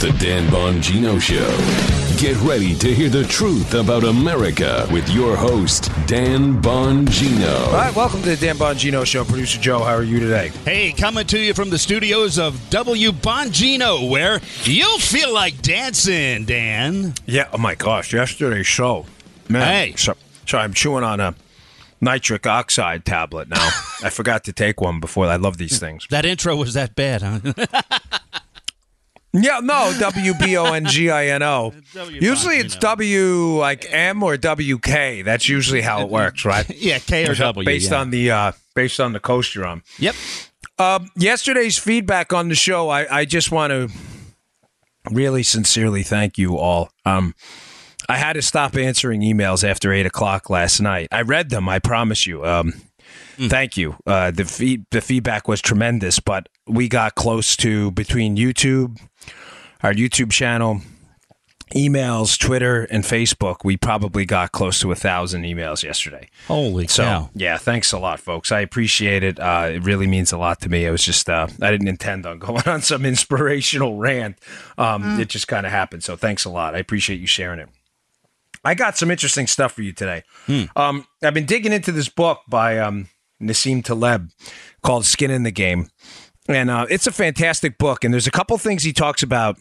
The Dan Bongino Show. Get ready to hear the truth about America with your host, Dan Bongino. All right, welcome to the Dan Bongino Show. Producer Joe, how are you today? Hey, coming to you from the studios of W. Bongino, where you'll feel like dancing, Dan. Yeah, oh my gosh, yesterday's show. Man, Hey. So I'm chewing on a nitric oxide tablet now. I forgot to take one before. I love these things. That intro was that bad, huh? Yeah, no, WBONGINO. Usually it's W like M or WK. That's usually how it works, right? Yeah, K or W. Based on the coast you're on. Yep. Yesterday's feedback on the show, I just want to really sincerely thank you all. I had to stop answering emails after 8 o'clock last night. I read them, I promise you. Thank you. The feedback was tremendous, but we got close to, between YouTube, our YouTube channel, emails, Twitter, and Facebook, we probably got close to 1,000 emails yesterday. Holy cow. So, yeah, thanks a lot, folks. I appreciate it. It really means a lot to me. It was just, I didn't intend on going on some inspirational rant. It just kind of happened. So thanks a lot. I appreciate you sharing it. I got some interesting stuff for you today. I've been digging into this book by Nassim Taleb called Skin in the Game. And it's a fantastic book. And there's a couple things he talks about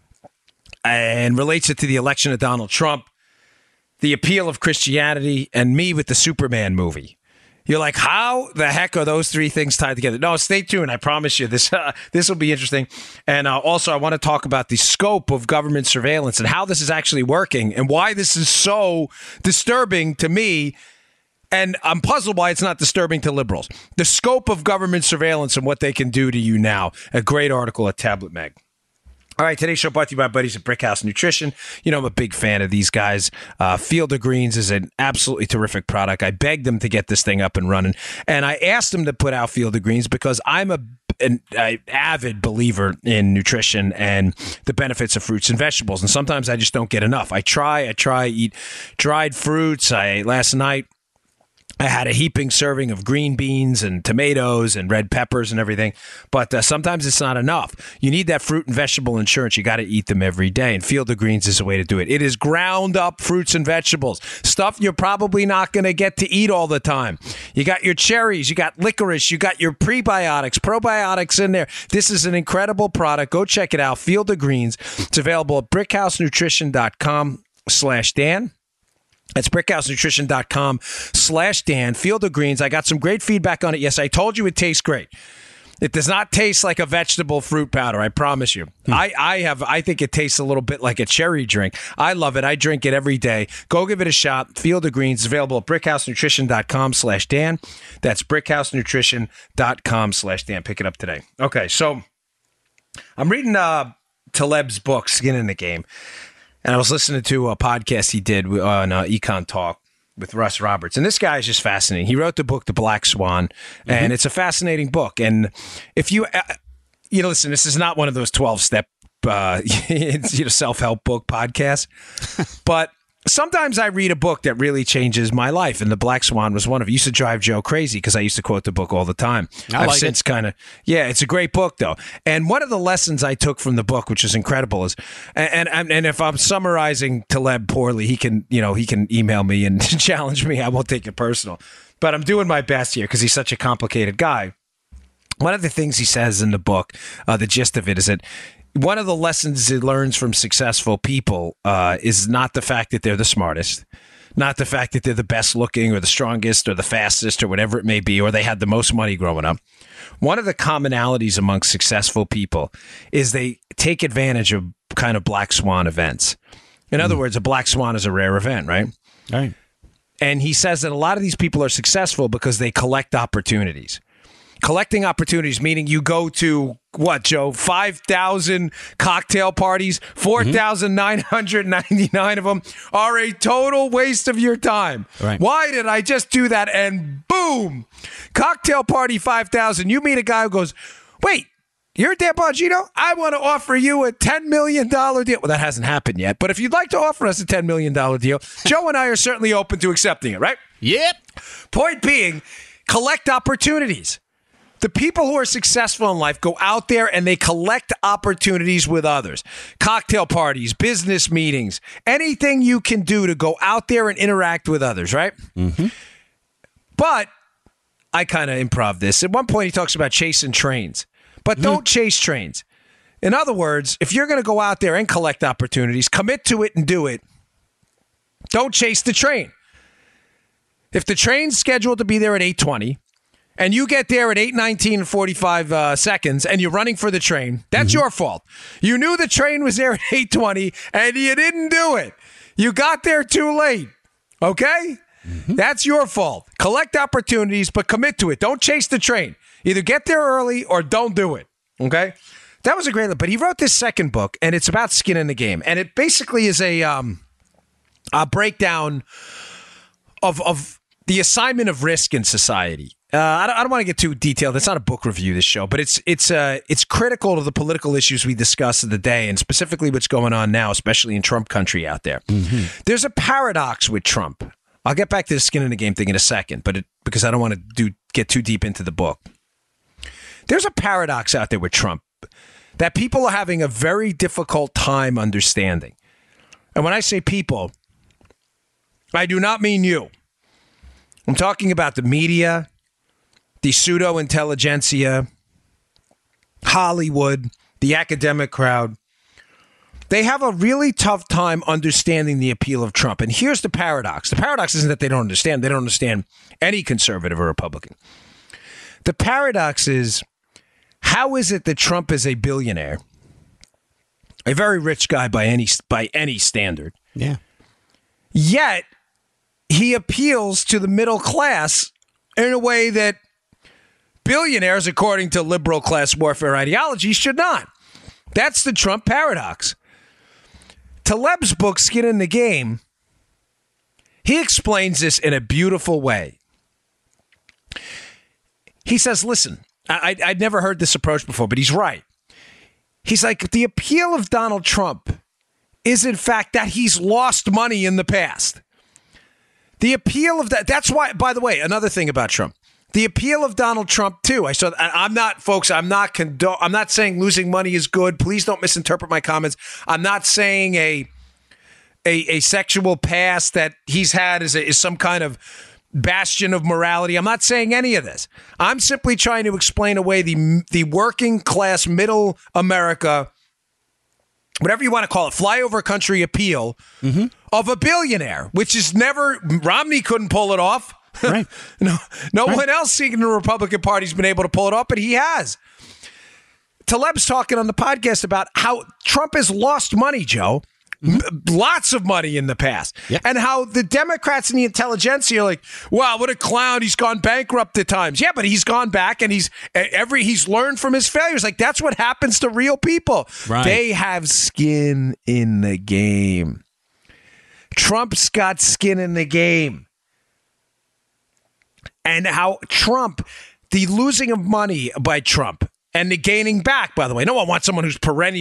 and relates it to the election of Donald Trump, the appeal of Christianity, and me with the Superman movie. You're like, how the heck are those three things tied together? No, stay tuned. I promise you this will be interesting. And also, I want to talk about the scope of government surveillance and how this is actually working and why this is so disturbing to me. And I'm puzzled why it's not disturbing to liberals. The scope of government surveillance and what they can do to you now. A great article at Tablet Mag. All right, today's show brought to you by buddies at Brickhouse Nutrition. You know, I'm a big fan of these guys. Field of Greens is an absolutely terrific product. I begged them to get this thing up and running. And I asked them to put out Field of Greens because I'm an avid believer in nutrition and the benefits of fruits and vegetables. And sometimes I just don't get enough. I eat dried fruits. Last night, I had a heaping serving of green beans and tomatoes and red peppers and everything, but sometimes it's not enough. You need that fruit and vegetable insurance. You got to eat them every day, and Field of Greens is a way to do it. It is ground up fruits and vegetables, stuff you're probably not going to get to eat all the time. You got your cherries, you got licorice, you got your prebiotics, probiotics in there. This is an incredible product. Go check it out, Field of Greens. It's available at brickhousenutrition.com/Dan. That's brickhousenutrition.com/Dan. Field of Greens. I got some great feedback on it. Yes, I told you it tastes great. It does not taste like a vegetable fruit powder, I promise you. I think it tastes a little bit like a cherry drink. I love it. I drink it every day. Go give it a shot. Field of Greens is available at brickhousenutrition.com/Dan. That's brickhousenutrition.com/Dan. Pick it up today. Okay, so I'm reading Taleb's book, Skin in the Game. And I was listening to a podcast he did on Econ Talk with Russ Roberts. And this guy is just fascinating. He wrote the book, The Black Swan, and it's a fascinating book. And if you listen, this is not one of those 12-step self-help book podcasts. But sometimes I read a book that really changes my life, and The Black Swan was one of it. It used to drive Joe crazy because I used to quote the book all the time. I've since it's a great book, though. And one of the lessons I took from the book, which is incredible, is, and if I'm summarizing Taleb poorly, he can email me and challenge me. I won't take it personal. But I'm doing my best here because he's such a complicated guy. One of the things he says in the book, the gist of it is that one of the lessons he learns from successful people is not the fact that they're the smartest, not the fact that they're the best looking or the strongest or the fastest or whatever it may be, or they had the most money growing up. One of the commonalities among successful people is they take advantage of kind of black swan events. In other words, a black swan is a rare event, right? Right. And he says that a lot of these people are successful because they collect opportunities. Collecting opportunities, meaning you go to, what, Joe, 5,000 cocktail parties, 4,999 of them are a total waste of your time. Right. Why did I just do that? And boom, cocktail party 5,000. You meet a guy who goes, wait, you're Dan Bongino? I want to offer you a $10 million deal. Well, that hasn't happened yet. But if you'd like to offer us a $10 million deal, Joe and I are certainly open to accepting it, right? Yep. Point being, collect opportunities. The people who are successful in life go out there and they collect opportunities with others. Cocktail parties, business meetings, anything you can do to go out there and interact with others, right? Mm-hmm. But I kind of improv this. At one point, he talks about chasing trains, but don't chase trains. In other words, if you're going to go out there and collect opportunities, commit to it and do it. Don't chase the train. If the train's scheduled to be there at 8:20 and you get there at 8:19 and 45 seconds and you're running for the train, that's your fault. You knew the train was there at 8:20 and you didn't do it. You got there too late. Okay? That's your fault. Collect opportunities, but commit to it. Don't chase the train. Either get there early or don't do it. Okay? That was a great look. But he wrote this second book, and it's about skin in the game. And it basically is a breakdown of the assignment of risk in society. I don't want to get too detailed. It's not a book review, this show, but it's critical to the political issues we discuss of the day, and specifically what's going on now, especially in Trump country out there. There's a paradox with Trump. I'll get back to the skin in the game thing in a second, but because I don't want to get too deep into the book. There's a paradox out there with Trump that people are having a very difficult time understanding. And when I say people, I do not mean you. I'm talking about the media, the pseudo-intelligentsia, Hollywood, the academic crowd. They have a really tough time understanding the appeal of Trump. And here's the paradox. The paradox isn't that they don't understand. They don't understand any conservative or Republican. The paradox is, how is it that Trump is a billionaire, a very rich guy by any standard? Yeah. Yet he appeals to the middle class in a way that billionaires, according to liberal class warfare ideology, should not. That's the Trump paradox. Taleb's book, Skin in the Game, he explains this in a beautiful way. He says, listen, I'd never heard this approach before, but he's right. He's like, the appeal of Donald Trump is, in fact, that he's lost money in the past. The appeal of that's why, by the way, another thing about Trump, the appeal of Donald Trump, too. I'm not saying losing money is good. Please don't misinterpret my comments. I'm not saying a sexual past that he's had is some kind of bastion of morality. I'm not saying any of this. I'm simply trying to explain away the working class, middle America, whatever you want to call it, flyover country appeal of a billionaire, which is never, Romney couldn't pull it off. Right. No one else in the Republican Party has been able to pull it off, but he has. Taleb's talking on the podcast about how Trump has lost money, Joe. Lots of money in the past. Yep. And how the Democrats and the intelligentsia are like, wow, what a clown. He's gone bankrupt at times. Yeah, but he's gone back and he's learned from his failures. Like, that's what happens to real people. Right. They have skin in the game. Trump's got skin in the game. And how Trump, the losing of money by Trump, and the gaining back, by the way. No one wants someone who's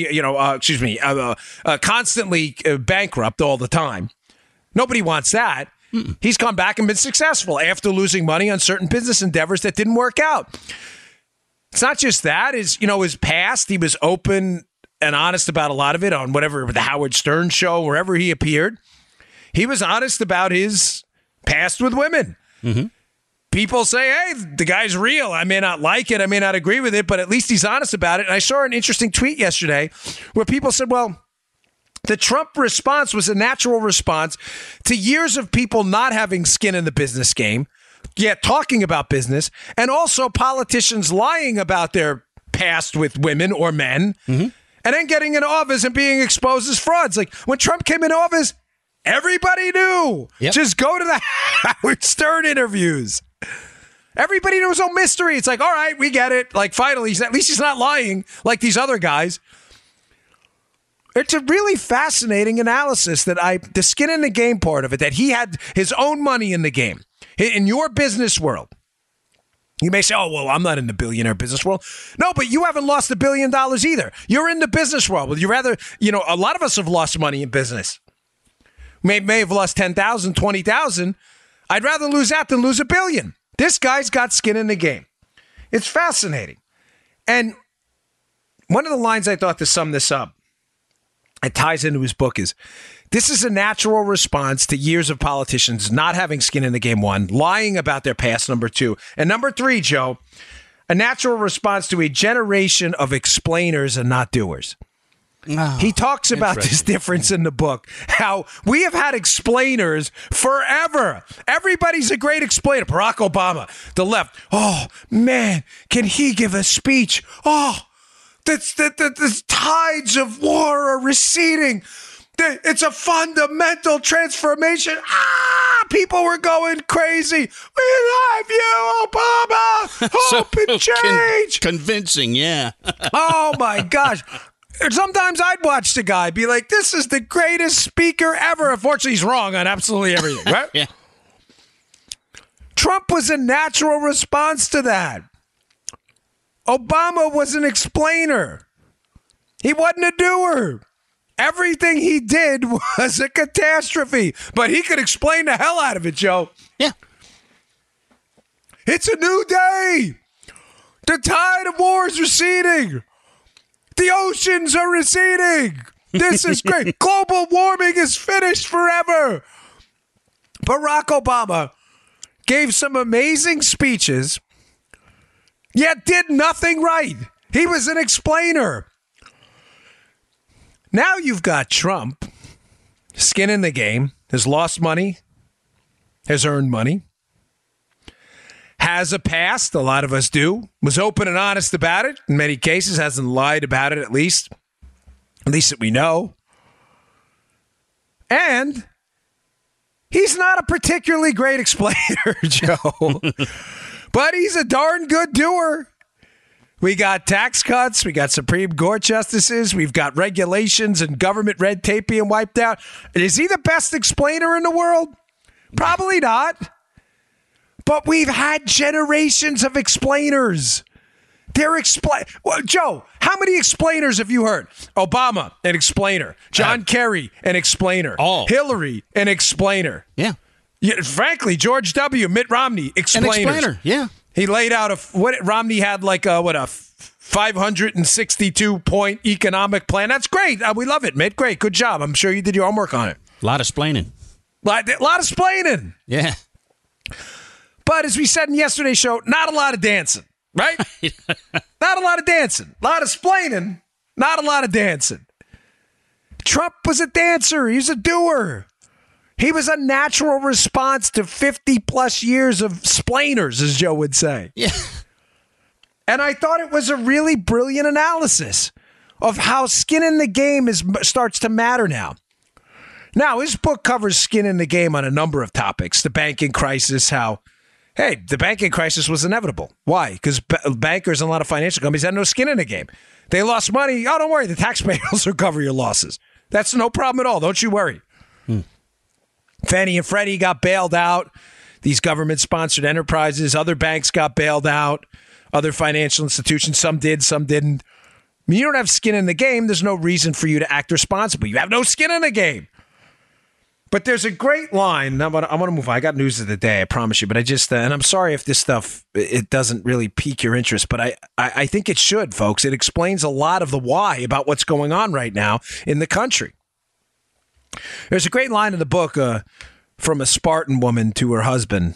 constantly bankrupt all the time. Nobody wants that. He's come back and been successful after losing money on certain business endeavors that didn't work out. It's not just that. His past, he was open and honest about a lot of it on whatever, the Howard Stern show, wherever he appeared. He was honest about his past with women. People say, hey, the guy's real. I may not like it. I may not agree with it, but at least he's honest about it. And I saw an interesting tweet yesterday where people said, well, the Trump response was a natural response to years of people not having skin in the business game, yet talking about business, and also politicians lying about their past with women or men, and then getting in office and being exposed as frauds. Like, when Trump came in office, everybody knew. Yep. Just go to the Howard Stern interviews. Everybody knows no mystery. It's like, all right, we get it. Like, finally, at least he's not lying like these other guys. It's a really fascinating analysis the skin in the game part of it, that he had his own money in the game. In your business world, you may say, oh, well, I'm not in the billionaire business world. No, but you haven't lost $1 billion either. You're in the business world. Would you rather, a lot of us have lost money in business. May have lost 10,000, 20,000. I'd rather lose that than lose $1 billion. This guy's got skin in the game. It's fascinating. And one of the lines I thought to sum this up, it ties into his book, is this is a natural response to years of politicians not having skin in the game, one, lying about their past, number two, and number three, Joe, a natural response to a generation of explainers and not doers. Oh, he talks about this difference in the book, how we have had explainers forever. Everybody's a great explainer. Barack Obama, the left. Oh, man, can he give a speech? Oh, the tides of war are receding. It's a fundamental transformation. People were going crazy. We love you, Obama. Hope and change. Convincing, yeah. Oh, my gosh. Sometimes I'd watch the guy be like, this is the greatest speaker ever. Unfortunately, he's wrong on absolutely everything, right? Yeah. Trump was a natural response to that. Obama was an explainer. He wasn't a doer. Everything he did was a catastrophe, but he could explain the hell out of it, Joe. Yeah. It's a new day. The tide of war is receding. The oceans are receding. This is great. Global warming is finished forever. Barack Obama gave some amazing speeches, yet did nothing right. He was an explainer. Now you've got Trump, skin in the game, has lost money, has earned money, has a past, a lot of us do, was open and honest about it, in many cases, hasn't lied about it at least that we know. And he's not a particularly great explainer, Joe, but he's a darn good doer. We got tax cuts. We got Supreme Court justices. We've got regulations and government red tape being wiped out. Is he the best explainer in the world? Probably not. But we've had generations of explainers. Joe, how many explainers have you heard? Obama, an explainer. John Kerry, an explainer. Hillary, an explainer. Yeah. Frankly, George W., Mitt Romney, explainers. An explainer, yeah. He laid out Romney had like a 562-point economic plan. That's great. We love it, Mitt. Great. Good job. I'm sure you did your homework on it. A lot of splaining. A lot of splaining. Yeah. But as we said in yesterday's show, not a lot of dancing, right? Not a lot of dancing. A lot of splaining, not a lot of dancing. Trump was a dancer. He was a doer. He was a natural response to 50-plus years of splainers, as Joe would say. Yeah. And I thought it was a really brilliant analysis of how skin in the game starts to matter now. Now, his book covers skin in the game on a number of topics. The banking crisis, the banking crisis was inevitable. Why? Because bankers and a lot of financial companies had no skin in the game. They lost money. Oh, don't worry. The taxpayers will cover your losses. That's no problem at all. Don't you worry. Fannie and Freddie got bailed out. These government-sponsored enterprises, other banks got bailed out. Other financial institutions, some did, some didn't. When you don't have skin in the game, there's no reason for you to act responsibly. You have no skin in the game. But there's a great line. I want to move on. I got news of the day, I promise you. But and I'm sorry if this stuff, it doesn't really pique your interest. But I think it should, folks. It explains a lot of the why about what's going on right now in the country. There's a great line in the book from a Spartan woman to her husband.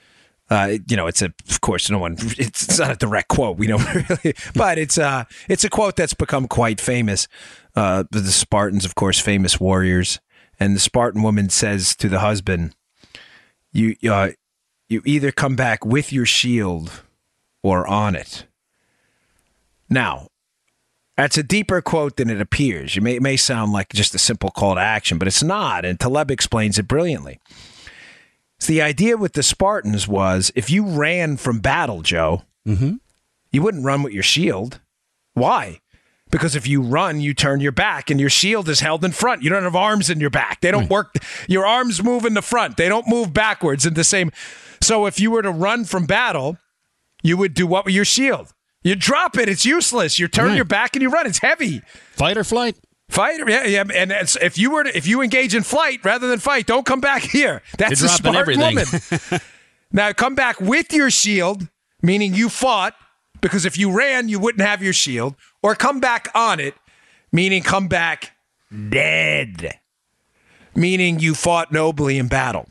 Of course, it's not a direct quote. We don't really, but it's a quote that's become quite famous. The Spartans, of course, famous warriors. And the Spartan woman says to the husband, you either come back with your shield or on it. Now, that's a deeper quote than it appears. It may sound like just a simple call to action, but it's not. And Taleb explains it brilliantly. So the idea with the Spartans was if you ran from battle, Joe, you wouldn't run with your shield. Why? Because if you run, you turn your back and your shield is held in front. You don't have arms in your back. They don't work. Your arms move in the front. They don't move backwards in the same. So if you were to run from battle, you would do what with your shield? You drop it. It's useless. You turn your back and you run. It's heavy. Fight or flight. Fight, yeah. And if you engage in flight rather than fight, don't come back here. That's a smart woman. Now come back with your shield, meaning you fought. because if you ran, you wouldn't have your shield, or come back on it, meaning come back dead, meaning you fought nobly in battle.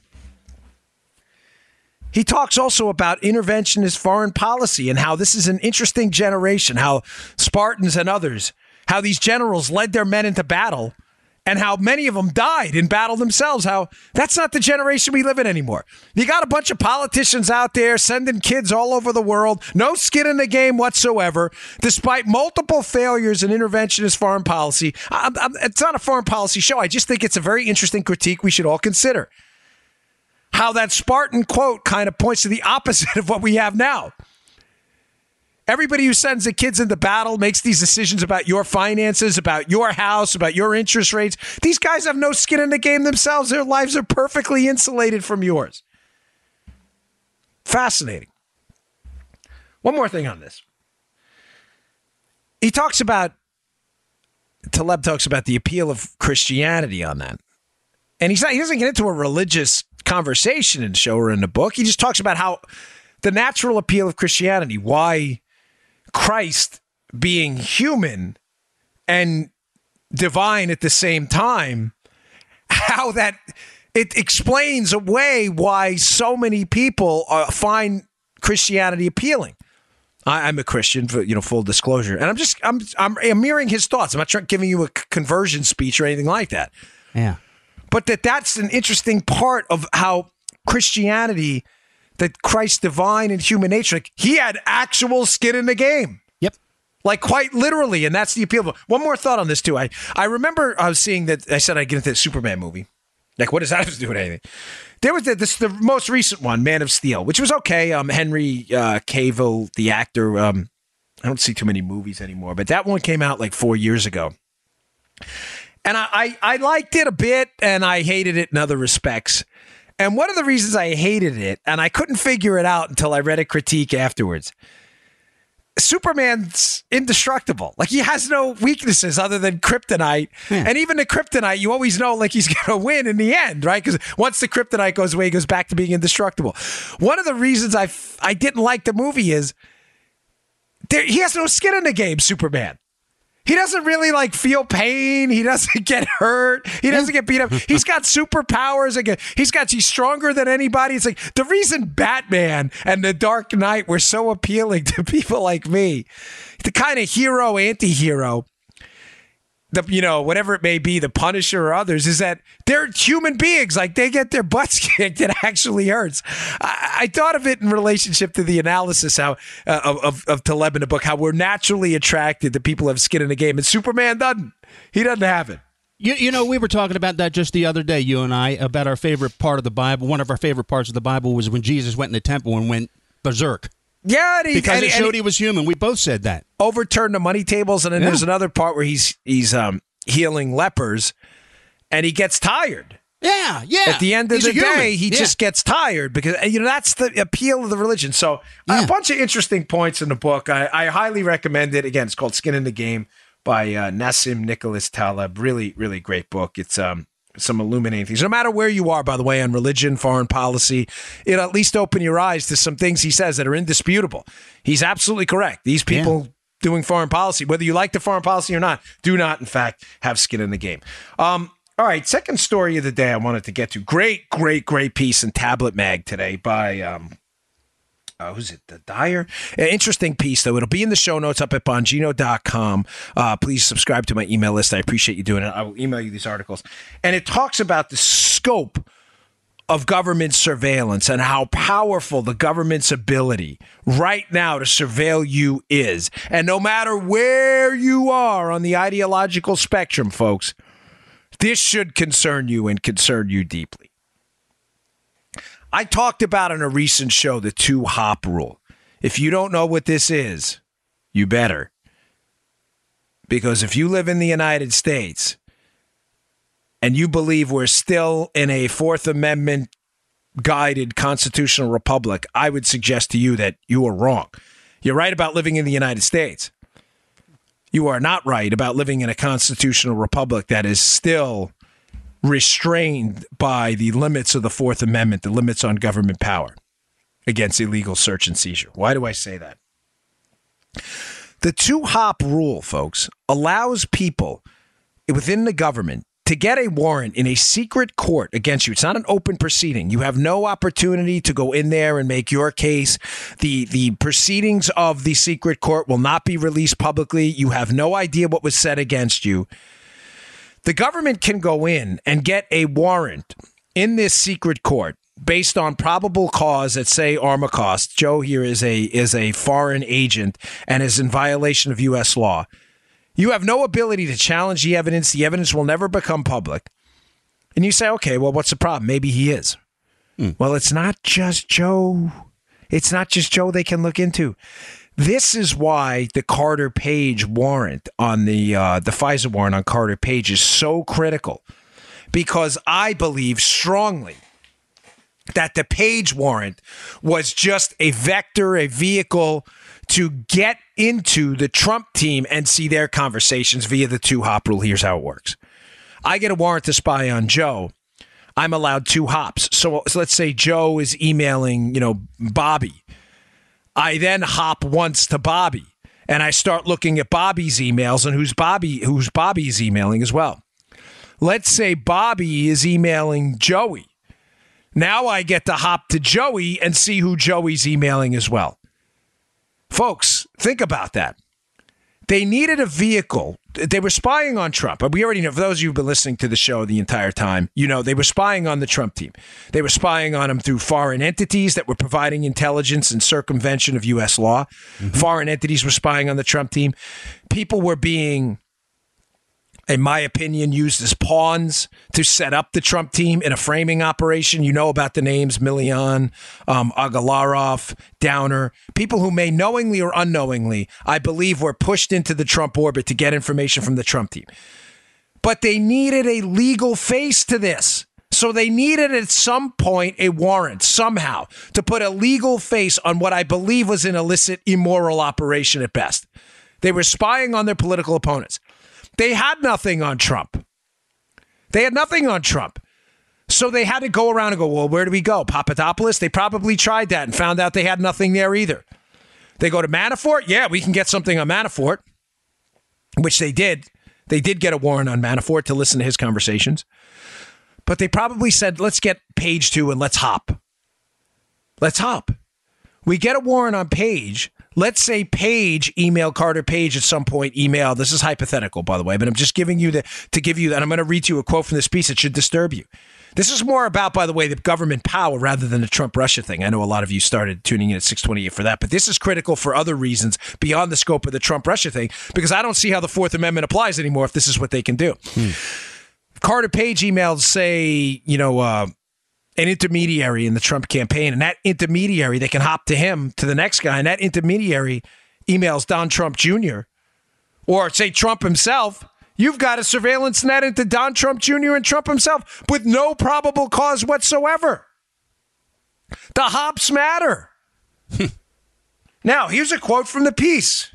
He talks also about interventionist foreign policy and how this is an interesting generation, how Spartans and others, how these generals led their men into battle and how many of them died in battle themselves, how that's not the generation we live in anymore. You got a bunch of politicians out there sending kids all over the world, no skin in the game whatsoever, despite multiple failures in interventionist foreign policy. It's not a foreign policy show. I just think it's a very interesting critique we should all consider. How that Spartan quote kind of points to the opposite of what we have now. Everybody who sends the kids into battle makes these decisions about your finances, about your house, about your interest rates. These guys have no skin in the game themselves. Their lives are perfectly insulated from yours. Fascinating. One more thing on this. Taleb talks about the appeal of Christianity on that. And he doesn't get into a religious conversation in the show or in the book. He just talks about how the natural appeal of Christianity, why Christ being human and divine at the same time, how that it explains away why so many people find Christianity appealing. I'm a Christian, for full disclosure, and I'm mirroring his thoughts. I'm not giving you a conversion speech or anything like that. Yeah. But that's an interesting part of how Christianity, that Christ's divine and human nature, like he had actual skin in the game. Yep. Like quite literally, and that's the appeal. One more thought on this too. I remember I was seeing that, I said I'd get into the Superman movie. Like, what does that have to do with anything? There was the most recent one, Man of Steel, which was okay. Henry Cavill, the actor, I don't see too many movies anymore, but that one came out like 4 years ago. And I liked it a bit, and I hated it in other respects. And one of the reasons I hated it, and I couldn't figure it out until I read a critique afterwards, Superman's indestructible. Like, he has no weaknesses other than kryptonite. Yeah. And even the kryptonite, you always know like he's going to win in the end, right? Because once the kryptonite goes away, he goes back to being indestructible. One of the reasons I didn't like the movie is he has no skin in the game, Superman. He doesn't really feel pain. He doesn't get hurt. He doesn't get beat up. He's got superpowers. He's stronger than anybody. It's like the reason Batman and The Dark Knight were so appealing to people like me, the kind of hero, anti-hero, whatever it may be, the Punisher or others, is that they're human beings. Like, they get their butts kicked. It actually hurts. I thought of it in relationship to the analysis of Taleb in the book, how we're naturally attracted to people who have skin in the game, and Superman doesn't. He doesn't have it. We were talking about that just the other day, you and I, about our favorite part of the Bible. One of our favorite parts of the Bible was when Jesus went in the temple and went berserk. Yeah, because it showed he was human. We both said that. Overturned the money tables, and then there's another part where he's healing lepers, and he gets tired. Yeah. At the end of the day, he just gets tired because that's the appeal of the religion. So a bunch of interesting points in the book. I highly recommend it. Again, it's called Skin in the Game by Nassim Nicholas Taleb. Really, really great book. It's some illuminating things. No matter where you are, by the way, on religion, foreign policy, it'll at least open your eyes to some things he says that are indisputable. He's absolutely correct. These people doing foreign policy, whether you like the foreign policy or not, do not, in fact, have skin in the game. All right, second story of the day I wanted to get to. Great piece in Tablet Mag today by who's it? The Dyer? Interesting piece, though. It'll be in the show notes up at Bongino.com. Please subscribe to my email list. I appreciate you doing it. I will email you these articles. And it talks about the scope of government surveillance and how powerful the government's ability right now to surveil you is. And no matter where you are on the ideological spectrum, folks, this should concern you and concern you deeply. I talked about in a recent show the 2-hop rule. If you don't know what this is, you better. Because if you live in the United States and you believe we're still in a Fourth Amendment guided constitutional republic, I would suggest to you that you are wrong. You're right about living in the United States. You are not right about living in a constitutional republic that is still restrained by the limits of the Fourth Amendment, the limits on government power against illegal search and seizure. Why do I say that? The 2-hop rule, folks, allows people within the government to get a warrant in a secret court against you. It's not an open proceeding. You have no opportunity to go in there and make your case. The proceedings of the secret court will not be released publicly. You have no idea what was said against you. The government can go in and get a warrant in this secret court based on probable cause that say Armacost. Joe here is a foreign agent and is in violation of U.S. law. You have no ability to challenge the evidence. The evidence will never become public. And you say, okay, well, what's the problem? Maybe he is. Well, it's not just Joe. It's not just Joe they can look into. This is why the Carter Page warrant on the FISA warrant on Carter Page is so critical, because I believe strongly that the Page warrant was just a vector, a vehicle to get into the Trump team and see their conversations via the 2-hop rule. Here's how it works. I get a warrant to spy on Joe. I'm allowed 2 hops. So let's say Joe is emailing, Bobby. I then hop once to Bobby, and I start looking at Bobby's emails and who's Bobby's emailing as well. Let's say Bobby is emailing Joey. Now I get to hop to Joey and see who Joey's emailing as well. Folks, think about that. They needed a vehicle. They were spying on Trump. We already know, for those of you who've been listening to the show the entire time, they were spying on the Trump team. They were spying on him through foreign entities that were providing intelligence and circumvention of U.S. law. Foreign entities were spying on the Trump team. People were being, in my opinion, used as pawns to set up the Trump team in a framing operation. You know about the names Milian, Agalarov, Downer, people who may knowingly or unknowingly, I believe, were pushed into the Trump orbit to get information from the Trump team. But they needed a legal face to this. So they needed at some point a warrant somehow to put a legal face on what I believe was an illicit, immoral operation at best. They were spying on their political opponents. They had nothing on Trump. So they had to go around and go, well, where do we go? Papadopoulos? They probably tried that and found out they had nothing there either. They go to Manafort? Yeah, we can get something on Manafort, which they did. They did get a warrant on Manafort to listen to his conversations. But they probably said, let's get Page too and let's hop. We get a warrant on Page. Let's say Page emailed Carter Page at some point. This is hypothetical, by the way, but I'm just giving you to give you, and I'm going to read to you a quote from this piece that should disturb you. This is more about, by the way, the government power rather than the Trump-Russia thing. I know a lot of you started tuning in at 628 for that, but this is critical for other reasons beyond the scope of the Trump-Russia thing, because I don't see how the Fourth Amendment applies anymore if this is what they can do. Carter Page emailed, say, an intermediary in the Trump campaign, and that intermediary, they can hop to him, to the next guy, and that intermediary emails Don Trump Jr. or, say, Trump himself. You've got a surveillance net into Don Trump Jr. and Trump himself with no probable cause whatsoever. The hops matter. Now, here's a quote from the piece.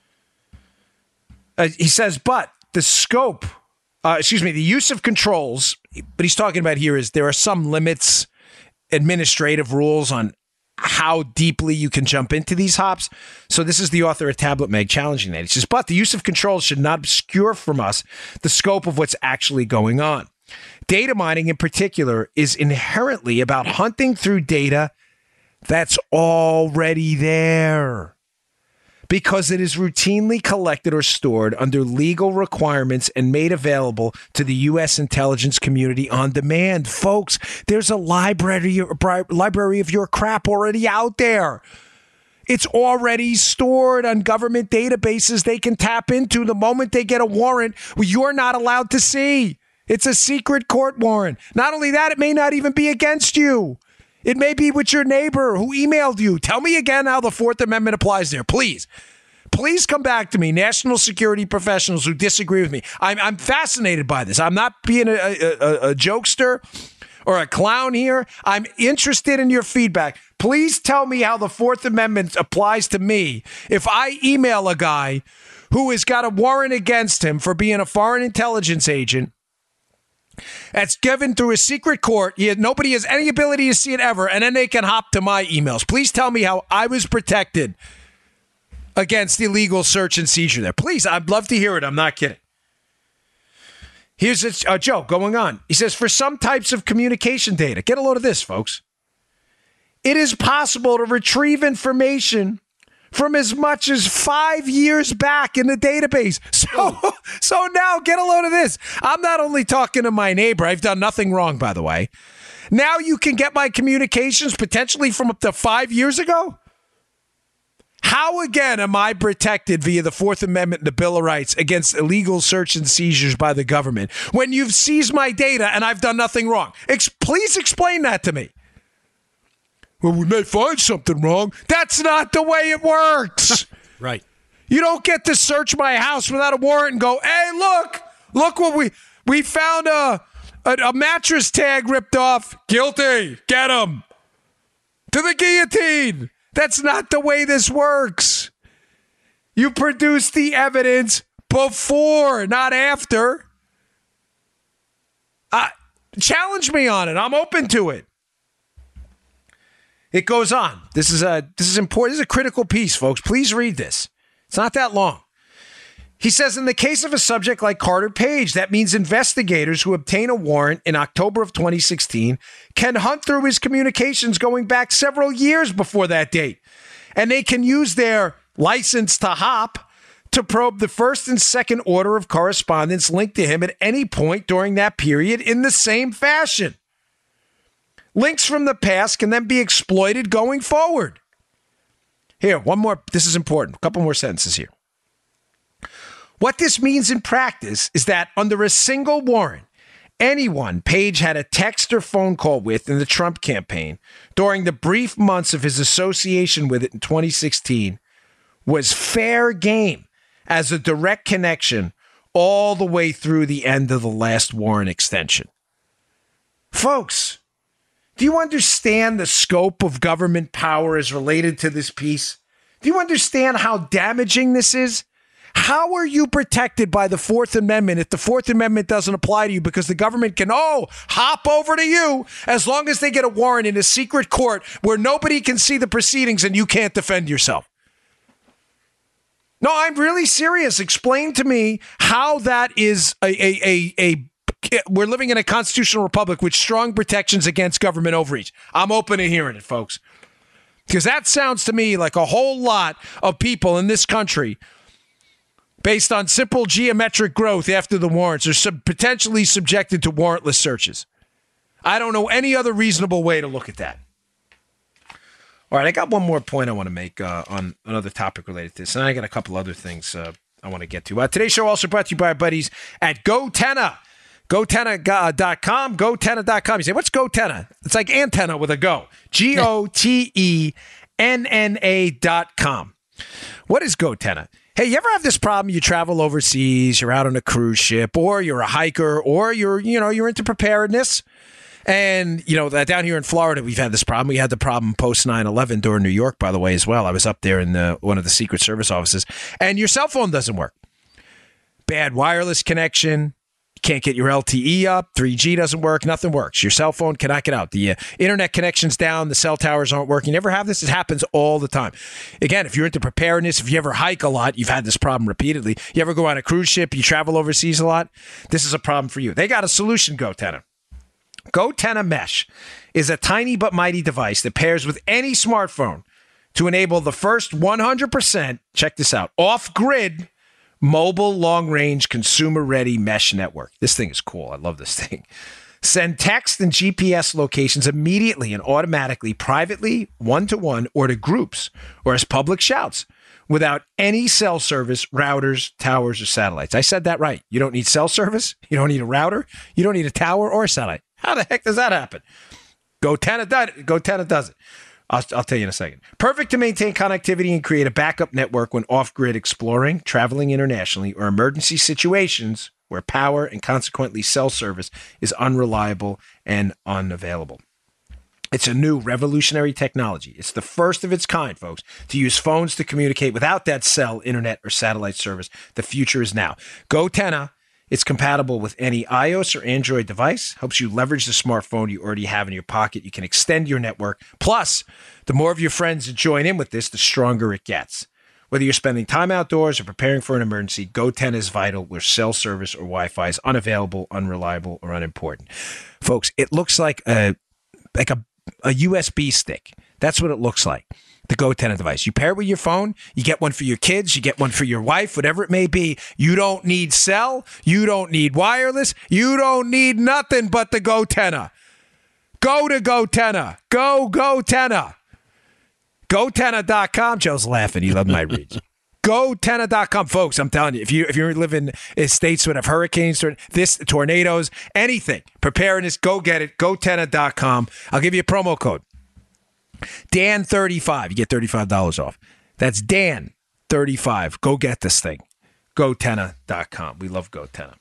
He says, but the scope, the use of controls, but he's talking about here is there are some limits, administrative rules on how deeply you can jump into these hops. So this is the author of Tablet Mag challenging that. He says, but the use of controls should not obscure from us the scope of what's actually going on. Data mining in particular is inherently about hunting through data that's already there, because it is routinely collected or stored under legal requirements and made available to the U.S. intelligence community on demand. Folks, there's a library of your crap already out there. It's already stored on government databases they can tap into the moment they get a warrant you're not allowed to see. It's a secret court warrant. Not only that, it may not even be against you. It may be with your neighbor who emailed you. Tell me again how the Fourth Amendment applies there, please. Please come back to me, national security professionals who disagree with me. I'm fascinated by this. I'm not being a jokester or a clown here. I'm interested in your feedback. Please tell me how the Fourth Amendment applies to me if I email a guy who has got a warrant against him for being a foreign intelligence agent. That's given through a secret court. Nobody has any ability to see it ever, and then they can hop to my emails. Please tell me how I was protected against illegal search and seizure there. Please, I'd love to hear it. I'm not kidding. Here's a joke going on. He says, for some types of communication data, get a load of this, folks. It is possible to retrieve information from as much as 5 years back in the database. So now get a load of this. I'm not only talking to my neighbor. I've done nothing wrong, by the way. Now you can get my communications potentially from up to 5 years ago. How, again, am I protected via the Fourth Amendment and the Bill of Rights against illegal search and seizures by the government when you've seized my data and I've done nothing wrong? Please explain that to me. Well, we may find something wrong. That's not the way it works. Right. You don't get to search my house without a warrant and go, hey, look what we found a mattress tag ripped off. Guilty. Get him. To the guillotine. That's not the way this works. You produce the evidence before, not after. Challenge me on it. I'm open to it. It goes on. This is important. This is a critical piece, folks. Please read this. It's not that long. He says, in the case of a subject like Carter Page, that means investigators who obtain a warrant in October of 2016 can hunt through his communications going back several years before that date. And they can use their license to hop to probe the first and second order of correspondence linked to him at any point during that period in the same fashion. Links from the past can then be exploited going forward. Here, one more. This is important. A couple more sentences here. What this means in practice is that under a single warrant, anyone Page had a text or phone call with in the Trump campaign during the brief months of his association with it in 2016 was fair game as a direct connection all the way through the end of the last warrant extension. Folks, do you understand the scope of government power as related to this piece? Do you understand how damaging this is? How are you protected by the Fourth Amendment if the Fourth Amendment doesn't apply to you because the government can, hop over to you as long as they get a warrant in a secret court where nobody can see the proceedings and you can't defend yourself? No, I'm really serious. Explain to me how that is we're living in a constitutional republic with strong protections against government overreach. I'm open to hearing it, folks. Because that sounds to me like a whole lot of people in this country, based on simple geometric growth after the warrants, are potentially subjected to warrantless searches. I don't know any other reasonable way to look at that. All right, I got one more point I want to make on another topic related to this, and I got a couple other things I want to get to. Today's show also brought to you by our buddies at GoTenna. GoTenna.com, GoTenna.com. You say, what's GoTenna? It's like antenna with a go. GoTenna.com. What is GoTenna? Hey, you ever have this problem? You travel overseas, you're out on a cruise ship, or you're a hiker, or you're into preparedness. And, down here in Florida, we've had this problem. We had the problem post 9/11 during New York, by the way, as well. I was up there in one of the Secret Service offices, and your cell phone doesn't work. Bad wireless connection. Can't get your LTE up. 3G doesn't work. Nothing works. Your cell phone cannot get out. The internet connection's down. The cell towers aren't working. You ever have this? It happens all the time. Again, if you're into preparedness, if you ever hike a lot, you've had this problem repeatedly. You ever go on a cruise ship, you travel overseas a lot, this is a problem for you. They got a solution, GoTenna. GoTenna Mesh is a tiny but mighty device that pairs with any smartphone to enable the first 100%, check this out, off-grid mobile long-range consumer-ready mesh network. This thing is cool. I love this thing. Send text and GPS locations immediately and automatically, privately, one-to-one, or to groups, or as public shouts, without any cell service, routers, towers, or satellites. I said that right. You don't need cell service. You don't need a router. You don't need a tower or a satellite. How the heck does that happen? GoTenna does it. I'll tell you in a second. Perfect to maintain connectivity and create a backup network when off-grid exploring, traveling internationally, or emergency situations where power and consequently cell service is unreliable and unavailable. It's a new revolutionary technology. It's the first of its kind, folks, to use phones to communicate without that cell, internet, or satellite service. The future is now. GoTenna. It's compatible with any iOS or Android device, helps you leverage the smartphone you already have in your pocket. You can extend your network. Plus, the more of your friends that join in with this, the stronger it gets. Whether you're spending time outdoors or preparing for an emergency, GoTen is vital where cell service or Wi-Fi is unavailable, unreliable, or unimportant. Folks, it looks like a USB stick. That's what it looks like, the GoTen device. You pair it with your phone, you get one for your kids, you get one for your wife, whatever it may be. You don't need cell, you don't need wireless, you don't need nothing but the GoTen. Go to GoTen. Go GoTen. GoTen.com. Joe's laughing. He loved my reads. GoTen.com, folks. I'm telling you, if you live in states that have hurricanes, tornadoes, anything, preparedness, go get it. GoTen.com. I'll give you a promo code. Dan35. You get $35 off. That's Dan35. Go get this thing. GoTen.com. We love GoTen.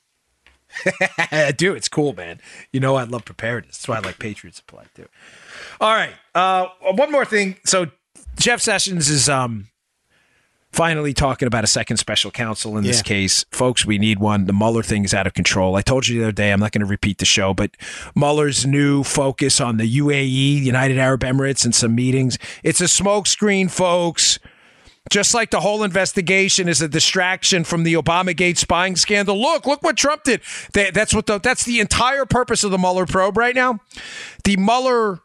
Dude, it's cool, man. You know I love preparedness. That's why I like Patriot Supply, too. All right. One more thing. So Jeff Sessions is finally talking about a second special counsel in this case. Folks, we need one. The Mueller thing is out of control. I told you the other day, I'm not going to repeat the show, but Mueller's new focus on the UAE, United Arab Emirates, and some meetings. It's a smokescreen, folks. Just like the whole investigation is a distraction from the Obamagate spying scandal. Look what Trump did. That's the entire purpose of the Mueller probe right now. The Mueller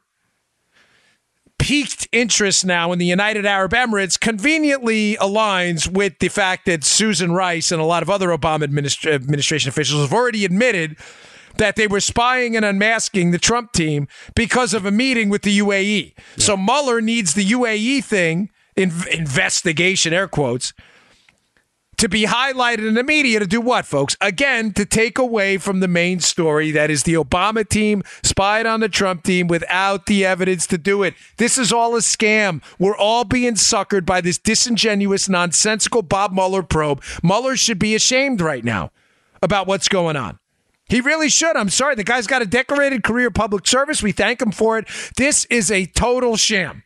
piqued interest now in the United Arab Emirates conveniently aligns with the fact that Susan Rice and a lot of other Obama administration officials have already admitted that they were spying and unmasking the Trump team because of a meeting with the UAE. Yeah. So Mueller needs the UAE thing, investigation, air quotes, to be highlighted in the media to do what, folks? Again, to take away from the main story that is the Obama team spied on the Trump team without the evidence to do it. This is all a scam. We're all being suckered by this disingenuous, nonsensical Bob Mueller probe. Mueller should be ashamed right now about what's going on. He really should. I'm sorry. The guy's got a decorated career public service. We thank him for it. This is a total sham.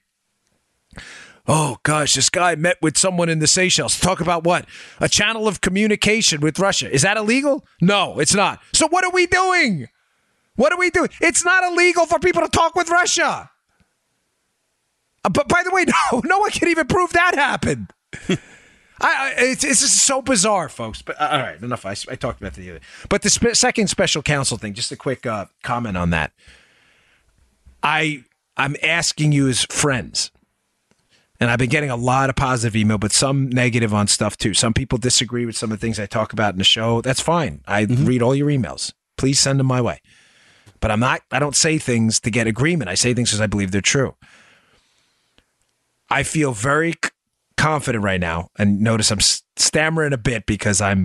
Oh, gosh, this guy met with someone in the Seychelles. Talk about what? A channel of communication with Russia. Is that illegal? No, it's not. So what are we doing? What are we doing? It's not illegal for people to talk with Russia. But by the way, no one can even prove that happened. It's just so bizarre, folks. But all right, enough. I talked about the other. But the second special counsel thing, just a quick comment on that. I'm asking you as friends. And I've been getting a lot of positive email, but some negative on stuff too. Some people disagree with some of the things I talk about in the show. That's fine. I read all your emails. Please send them my way. But I don't say things to get agreement. I say things because I believe they're true. I feel very confident right now. And notice I'm stammering a bit because I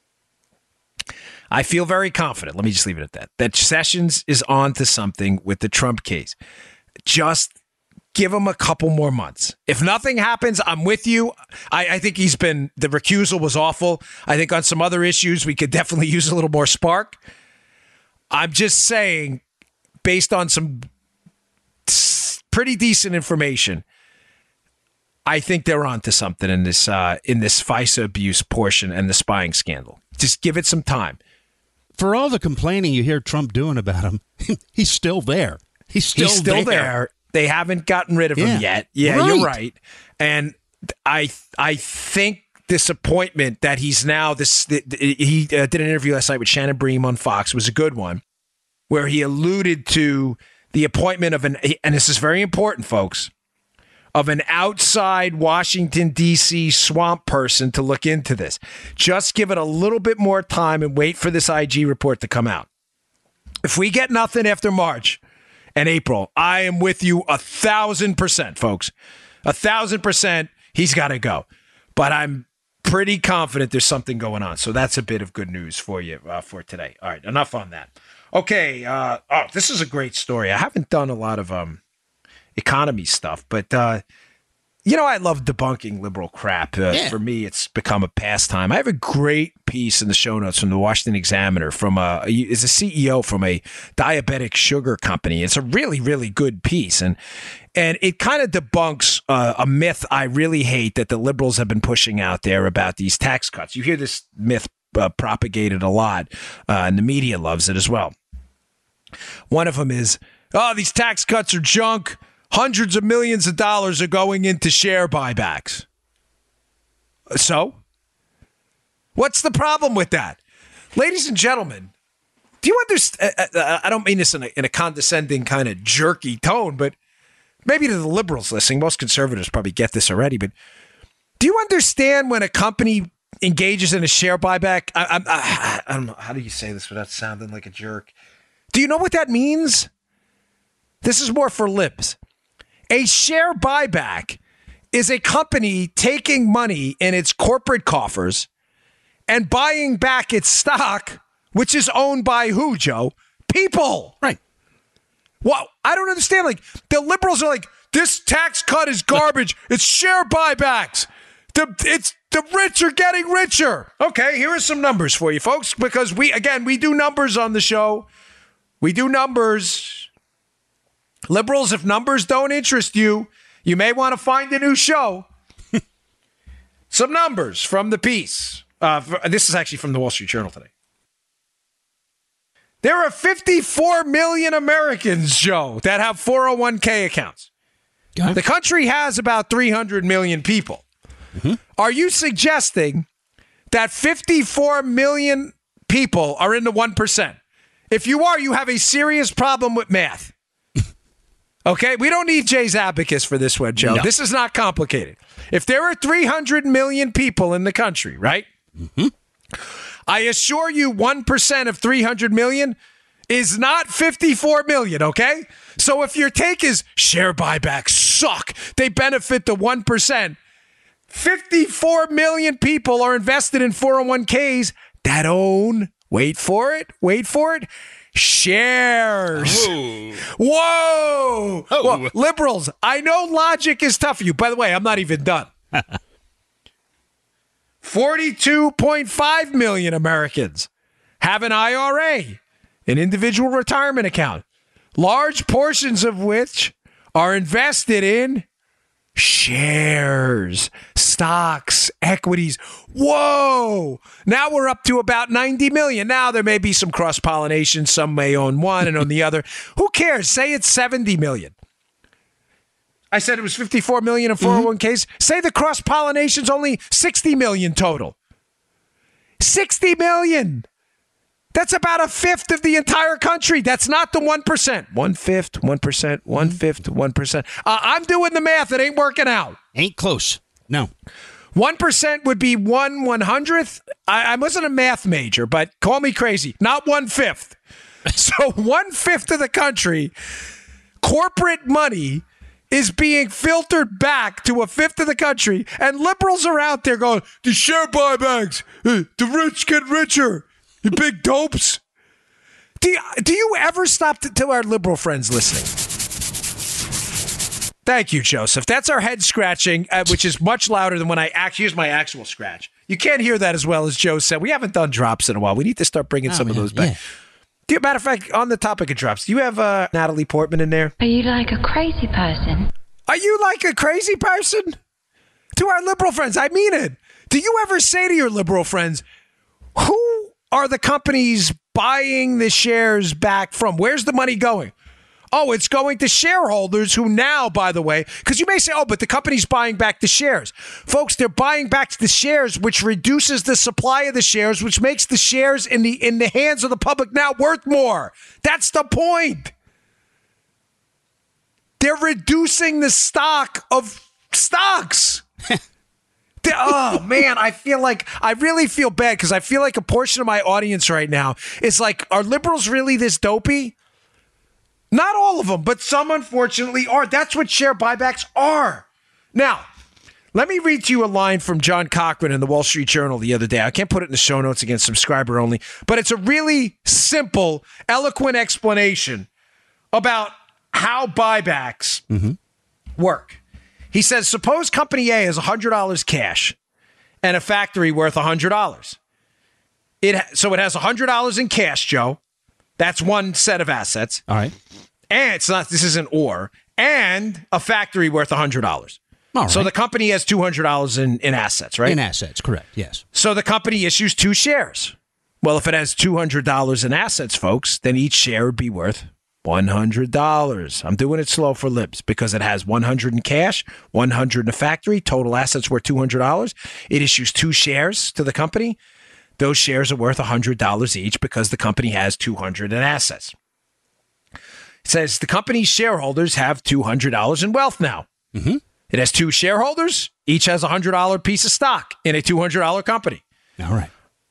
feel very confident. Let me just leave it at that. That Sessions is on to something with the Trump case. Just give him a couple more months. If nothing happens, I'm with you. I think the recusal was awful. I think on some other issues, we could definitely use a little more spark. I'm just saying, based on some pretty decent information, I think they're on to something in this FISA abuse portion and the spying scandal. Just give it some time. For all the complaining you hear Trump doing about him, he's still there. He's still there. They haven't gotten rid of him yet. Yeah, right. You're right. And I think disappointment that he's now he did an interview last night with Shannon Bream on Fox. It was a good one, where he alluded to the appointment of and this is very important, folks, of an outside Washington, D.C. swamp person to look into this. Just give it a little bit more time and wait for this IG report to come out. If we get nothing after March and April, I am with you 1,000%, folks. 1,000%, he's got to go. But I'm pretty confident there's something going on. So that's a bit of good news for you for today. All right, enough on that. Okay, this is a great story. I haven't done a lot of economy stuff, but I love debunking liberal crap. For me, it's become a pastime. I have a great piece in the show notes from the Washington Examiner is a CEO from a diabetic sugar company. It's a really, really good piece. And it kind of debunks a myth I really hate that the liberals have been pushing out there about these tax cuts. You hear this myth propagated a lot, and the media loves it as well. One of them is, these tax cuts are junk. Hundreds of millions of dollars are going into share buybacks. So? What's the problem with that? Ladies and gentlemen, do you understand? I don't mean this in a condescending kind of jerky tone, but maybe to the liberals listening, most conservatives probably get this already, but do you understand when a company engages in a share buyback? I don't know. How do you say this without sounding like a jerk? Do you know what that means? This is more for libs. A share buyback is a company taking money in its corporate coffers and buying back its stock, which is owned by who, Joe? People. Right. Well, I don't understand. Like, the liberals are like, this tax cut is garbage. It's share buybacks. The rich are getting richer. Okay, here are some numbers for you, folks, because we do numbers on the show. We do numbers. Liberals, if numbers don't interest you, you may want to find a new show. Some numbers from the piece. This is actually from the Wall Street Journal today. There are 54 million Americans, Joe, that have 401k accounts. Okay. The country has about 300 million people. Mm-hmm. Are you suggesting that 54 million people are in the 1%? If you are, you have a serious problem with math. Okay? We don't need Jay's abacus for this one, Joe. No. This is not complicated. If there are 300 million people in the country, right? Mm-hmm. I assure you 1% of 300 million is not 54 million, okay? So if your take is share buybacks suck, they benefit the 1%, 54 million people are invested in 401ks that own, wait for it, shares. Oh. Whoa! Oh. Well, liberals, I know logic is tough for you. By the way, I'm not even done. 42.5 million Americans have an IRA, an individual retirement account, large portions of which are invested in shares, stocks, equities. Whoa! Now we're up to about 90 million. Now there may be some cross-pollination. Some may own one and own the other. Who cares? Say it's 70 million. I said it was 54 million in 401ks. Mm-hmm. Say the cross-pollination's only 60 million total. 60 million. That's about a fifth of the entire country. That's not the 1%. 1/5, 1%, 1/5, 1%. I'm doing the math. It ain't working out. Ain't close. No. 1% would be 1/100th. I wasn't a math major, but call me crazy. Not 1/5. So 1/5 of the country, corporate money is being filtered back to a fifth of the country, and liberals are out there going, the share buybacks, the rich get richer, you big dopes. Do you ever stop to our liberal friends listening? Thank you, Joseph. That's our head scratching, which is much louder than when I use my actual scratch. You can't hear that as well as Joe said. We haven't done drops in a while. We need to start bringing some of those back. Yeah. Matter of fact, on the topic of drops, do you have Natalie Portman in there? Are you like a crazy person? Are you like a crazy person? To our liberal friends, I mean it. Do you ever say to your liberal friends, who are the companies buying the shares back from? Where's the money going? Oh, it's going to shareholders who now, by the way, because you may say, oh, but the company's buying back the shares. Folks, they're buying back the shares, which reduces the supply of the shares, which makes the shares in the hands of the public now worth more. That's the point. They're reducing the stock of stocks. Oh, man, I really feel bad because I feel like a portion of my audience right now is like, are liberals really this dopey? Not all of them, but some unfortunately are. That's what share buybacks are. Now, let me read to you a line from John Cochran in the Wall Street Journal the other day. I can't put it in the show notes again, subscriber only, but it's a really simple, eloquent explanation about how buybacks work. He says, suppose company A has $100 cash and a factory worth $100. So it has $100 in cash, Joe. That's one set of assets. All right. And this isn't or, and a factory worth $100. All right. So the company has $200 in assets, right? In assets, correct, yes. So the company issues 2 shares. Well, if it has $200 in assets, folks, then each share would be worth $100. I'm doing it slow for libs because it has 100 in cash, 100 in a factory, total assets worth $200. It issues 2 shares to the company. Those shares are worth $100 each because the company has 200 in assets. It says the company's shareholders have $200 in wealth now. Mm-hmm. It has 2 shareholders. Each has a $100 piece of stock in a $200 company. All right.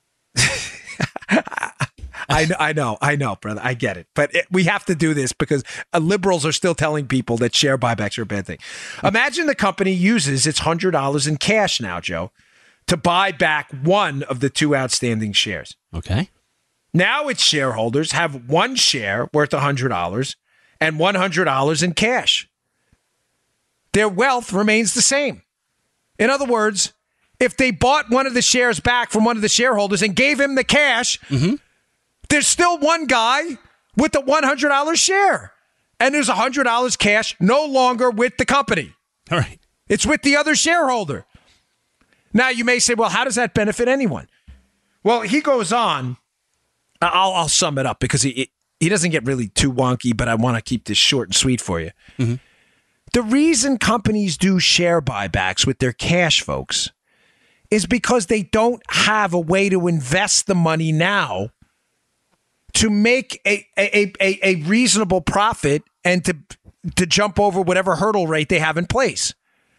I know, brother. I get it. But we have to do this because liberals are still telling people that share buybacks are a bad thing. Imagine the company uses its $100 in cash now, Joe, to buy back one of the 2 outstanding shares. Okay. Now its shareholders have 1 share worth $100 and $100 in cash. Their wealth remains the same. In other words, if they bought one of the shares back from one of the shareholders and gave him the cash, there's still one guy with the $100 share. And there's $100 cash no longer with the company. All right. It's with the other shareholder. Now, you may say, well, how does that benefit anyone? Well, he goes on. I'll sum it up because he doesn't get really too wonky, but I want to keep this short and sweet for you. Mm-hmm. The reason companies do share buybacks with their cash, folks, is because they don't have a way to invest the money now to make a reasonable profit and to jump over whatever hurdle rate they have in place.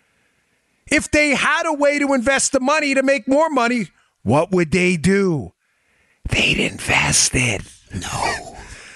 If they had a way to invest the money to make more money, what would they do? They'd invest it. No.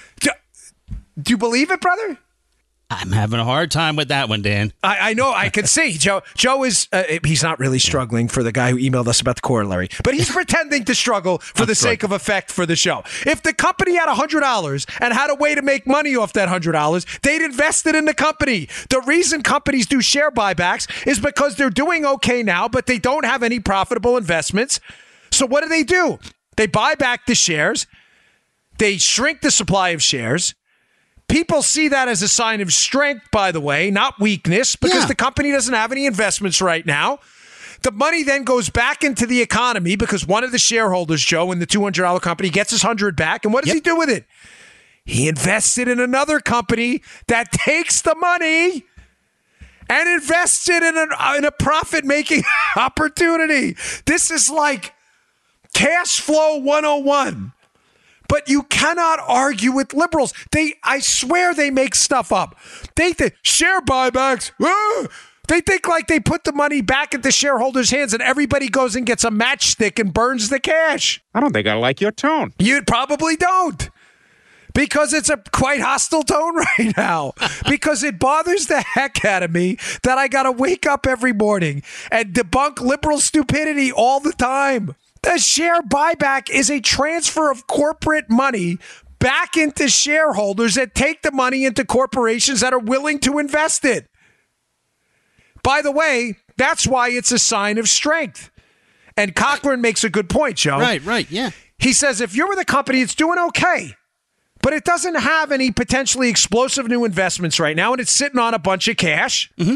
Do you believe it, brother? I'm having a hard time with that one, Dan. I know. I can see. Joe is, he's not really struggling for the guy who emailed us about the corollary, but he's pretending to struggle for the sake of effect for the show. If the company had $100 and had a way to make money off that $100, they'd invest it in the company. The reason companies do share buybacks is because they're doing okay now, but they don't have any profitable investments. So what do? They buy back the shares. They shrink the supply of shares. People see that as a sign of strength, by the way, not weakness, because the company doesn't have any investments right now. The money then goes back into the economy because one of the shareholders, Joe, in the $200 company gets his $100 back. And what does he do with it? He invests it in another company that takes the money and invests it in a profit-making opportunity. This is like cash flow 101. But you cannot argue with liberals. I swear they make stuff up. They think share buybacks. They think like they put the money back into shareholders' hands and everybody goes and gets a matchstick and burns the cash. I don't think I like your tone. You probably don't. Because it's a quite hostile tone right now. Because it bothers the heck out of me that I got to wake up every morning and debunk liberal stupidity all the time. The share buyback is a transfer of corporate money back into shareholders that take the money into corporations that are willing to invest it. By the way, that's why it's a sign of strength. And Cochran makes a good point, Joe. Right, yeah. He says if you're with a company, it's doing okay, but it doesn't have any potentially explosive new investments right now, and it's sitting on a bunch of cash. Mm-hmm.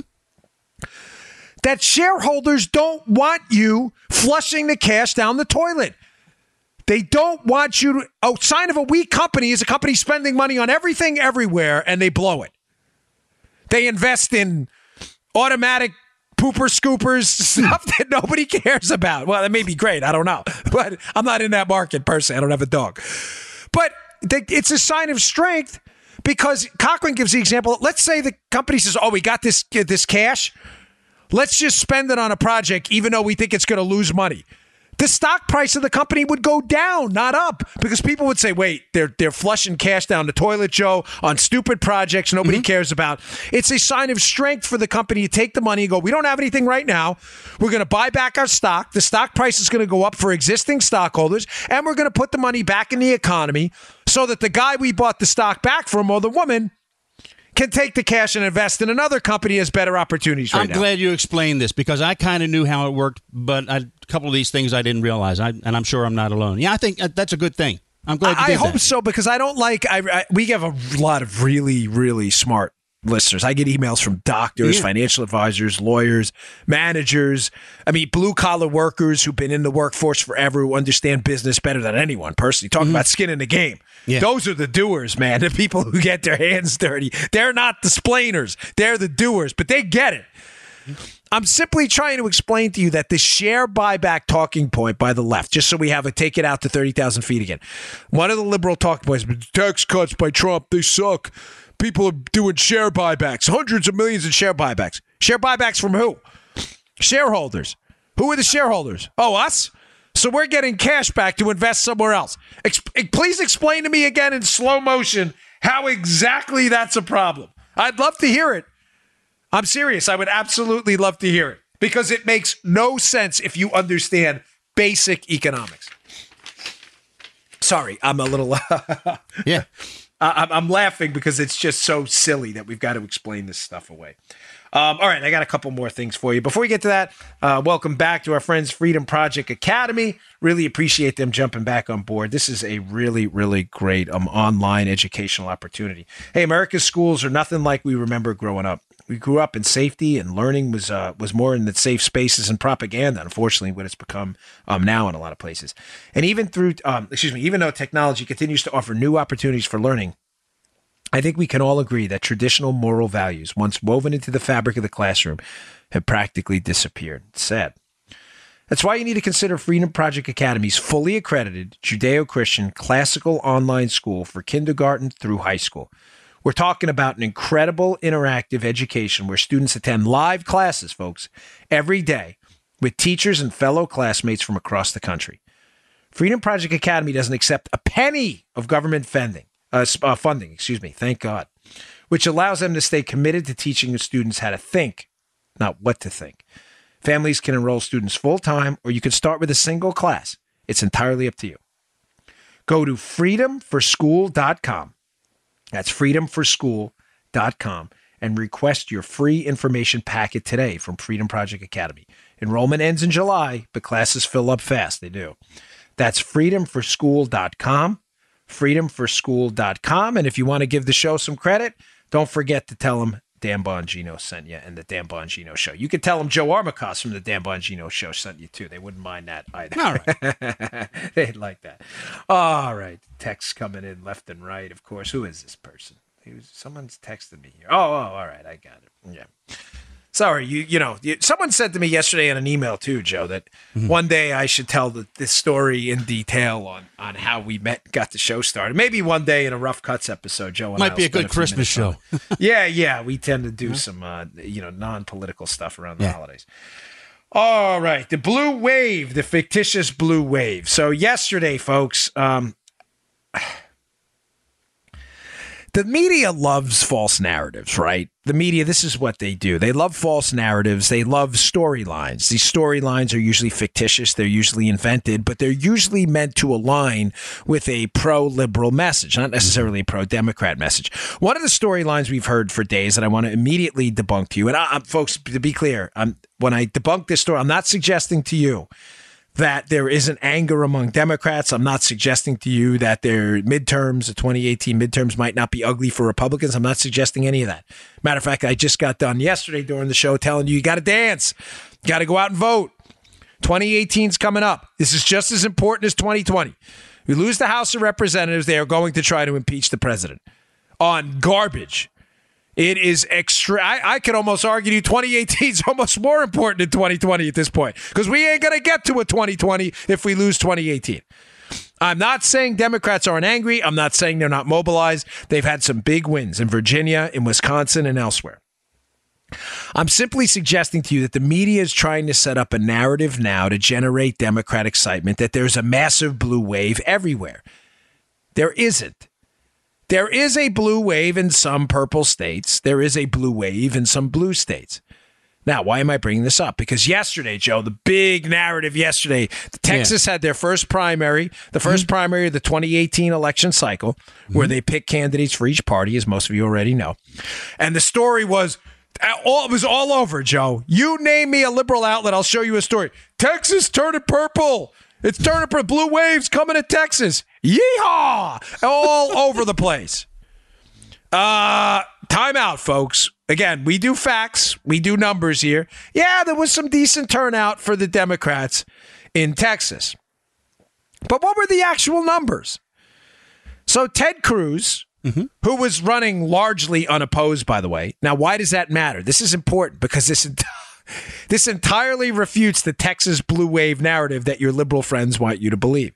That shareholders don't want you flushing the cash down the toilet. They don't want you to. A sign of a weak company is a company spending money on everything everywhere and they blow it. They invest in automatic pooper scoopers, stuff that nobody cares about. Well, that may be great. I don't know. But I'm not in that market personally. I don't have a dog. But it's a sign of strength because Cochran gives the example. Let's say the company says, we got this cash. Let's just spend it on a project, even though we think it's going to lose money. The stock price of the company would go down, not up, because people would say, wait, they're flushing cash down the toilet, Joe, on stupid projects nobody cares about. It's a sign of strength for the company to take the money and go, we don't have anything right now. We're going to buy back our stock. The stock price is going to go up for existing stockholders, and we're going to put the money back in the economy so that the guy we bought the stock back from, or the woman, can take the cash and invest in another company has better opportunities right now. I'm glad you explained this because I kind of knew how it worked, but a couple of these things I didn't realize, and I'm sure I'm not alone. Yeah, I think that's a good thing. I'm glad you did that. I hope so because I don't like we have a lot of really, really smart listeners. I get emails from doctors, financial advisors, lawyers, managers. I mean, blue-collar workers who've been in the workforce forever, who understand business better than anyone personally. Talking about skin in the game. Yeah. Those are the doers, man. The people who get their hands dirty. They're not the splainers. They're the doers, but they get it. I'm simply trying to explain to you that the share buyback talking point by the left, just so we have a take it out to 30,000 feet again. One of the liberal talking points, tax cuts by Trump, they suck. People are doing share buybacks, hundreds of millions in share buybacks. Share buybacks from who? Shareholders. Who are the shareholders? Oh, us? So we're getting cash back to invest somewhere else. Please explain to me again in slow motion how exactly that's a problem. I'd love to hear it. I'm serious. I would absolutely love to hear it because it makes no sense if you understand basic economics. Sorry, I'm a little... Yeah. I'm laughing because it's just so silly that we've got to explain this stuff away. All right, I got a couple more things for you. Before we get to that, welcome back to our friends Freedom Project Academy. Really appreciate them jumping back on board. This is a really, really great online educational opportunity. Hey, America's schools are nothing like we remember growing up. We grew up in safety, and learning was more in the safe spaces and propaganda, unfortunately, what it's become now in a lot of places. And even even though technology continues to offer new opportunities for learning, I think we can all agree that traditional moral values, once woven into the fabric of the classroom, have practically disappeared. It's sad. That's why you need to consider Freedom Project Academy's fully accredited Judeo-Christian classical online school for kindergarten through high school. We're talking about an incredible interactive education where students attend live classes, folks, every day with teachers and fellow classmates from across the country. Freedom Project Academy doesn't accept a penny of government funding, thank God, which allows them to stay committed to teaching the students how to think, not what to think. Families can enroll students full-time, or you can start with a single class. It's entirely up to you. Go to freedomforschool.com. That's freedomforschool.com and request your free information packet today from Freedom Project Academy. Enrollment ends in July, but classes fill up fast. They do. That's freedomforschool.com, freedomforschool.com. And if you want to give the show some credit, don't forget to tell them Dan Bongino sent you and the Dan Bongino Show. You could tell them Joe Armacost from the Dan Bongino Show sent you too. They wouldn't mind that either. All right. They'd like that. All right. Texts coming in left and right, of course. Who is this person? Someone's texted me here. Oh, all right. I got it. Yeah. Sorry, someone said to me yesterday in an email too, Joe, that one day I should tell this story in detail on how we met and got the show started. Maybe one day in a Rough Cuts episode, Joe. And Might be a good Christmas show. Yeah. We tend to do some, non-political stuff around the holidays. All right. The blue wave, the fictitious blue wave. So yesterday, folks, the media loves false narratives, right? The media, this is what they do. They love false narratives. They love storylines. These storylines are usually fictitious. They're usually invented, but they're usually meant to align with a pro-liberal message, not necessarily a pro-Democrat message. One of the storylines we've heard for days that I want to immediately debunk to you, and folks, to be clear, when I debunk this story, I'm not suggesting to you that there isn't anger among Democrats. I'm not suggesting to you that their midterms, the 2018 midterms, might not be ugly for Republicans. I'm not suggesting any of that. Matter of fact, I just got done yesterday during the show telling you got to dance. You got to go out and vote. 2018 is coming up. This is just as important as 2020. We lose the House of Representatives, they are going to try to impeach the president on garbage. It is extra. I could almost argue 2018 is almost more important than 2020 at this point because we ain't going to get to a 2020 if we lose 2018. I'm not saying Democrats aren't angry. I'm not saying they're not mobilized. They've had some big wins in Virginia, in Wisconsin, and elsewhere. I'm simply suggesting to you that the media is trying to set up a narrative now to generate Democrat excitement that there's a massive blue wave everywhere. There isn't. There is a blue wave in some purple states. There is a blue wave in some blue states. Now, why am I bringing this up? Because yesterday, Joe, the big narrative yesterday, Texas had their first primary, the first primary of the 2018 election cycle, where they pick candidates for each party, as most of you already know. And the story was, it was all over, Joe. You name me a liberal outlet, I'll show you a story. Texas turning purple. It's turning purple. Blue waves coming to Texas. Yeehaw! All over the place. Time out, folks. Again, we do facts. We do numbers here. Yeah, there was some decent turnout for the Democrats in Texas. But what were the actual numbers? So Ted Cruz, who was running largely unopposed, by the way. Now, why does that matter? This is important because this entirely refutes the Texas blue wave narrative that your liberal friends want you to believe.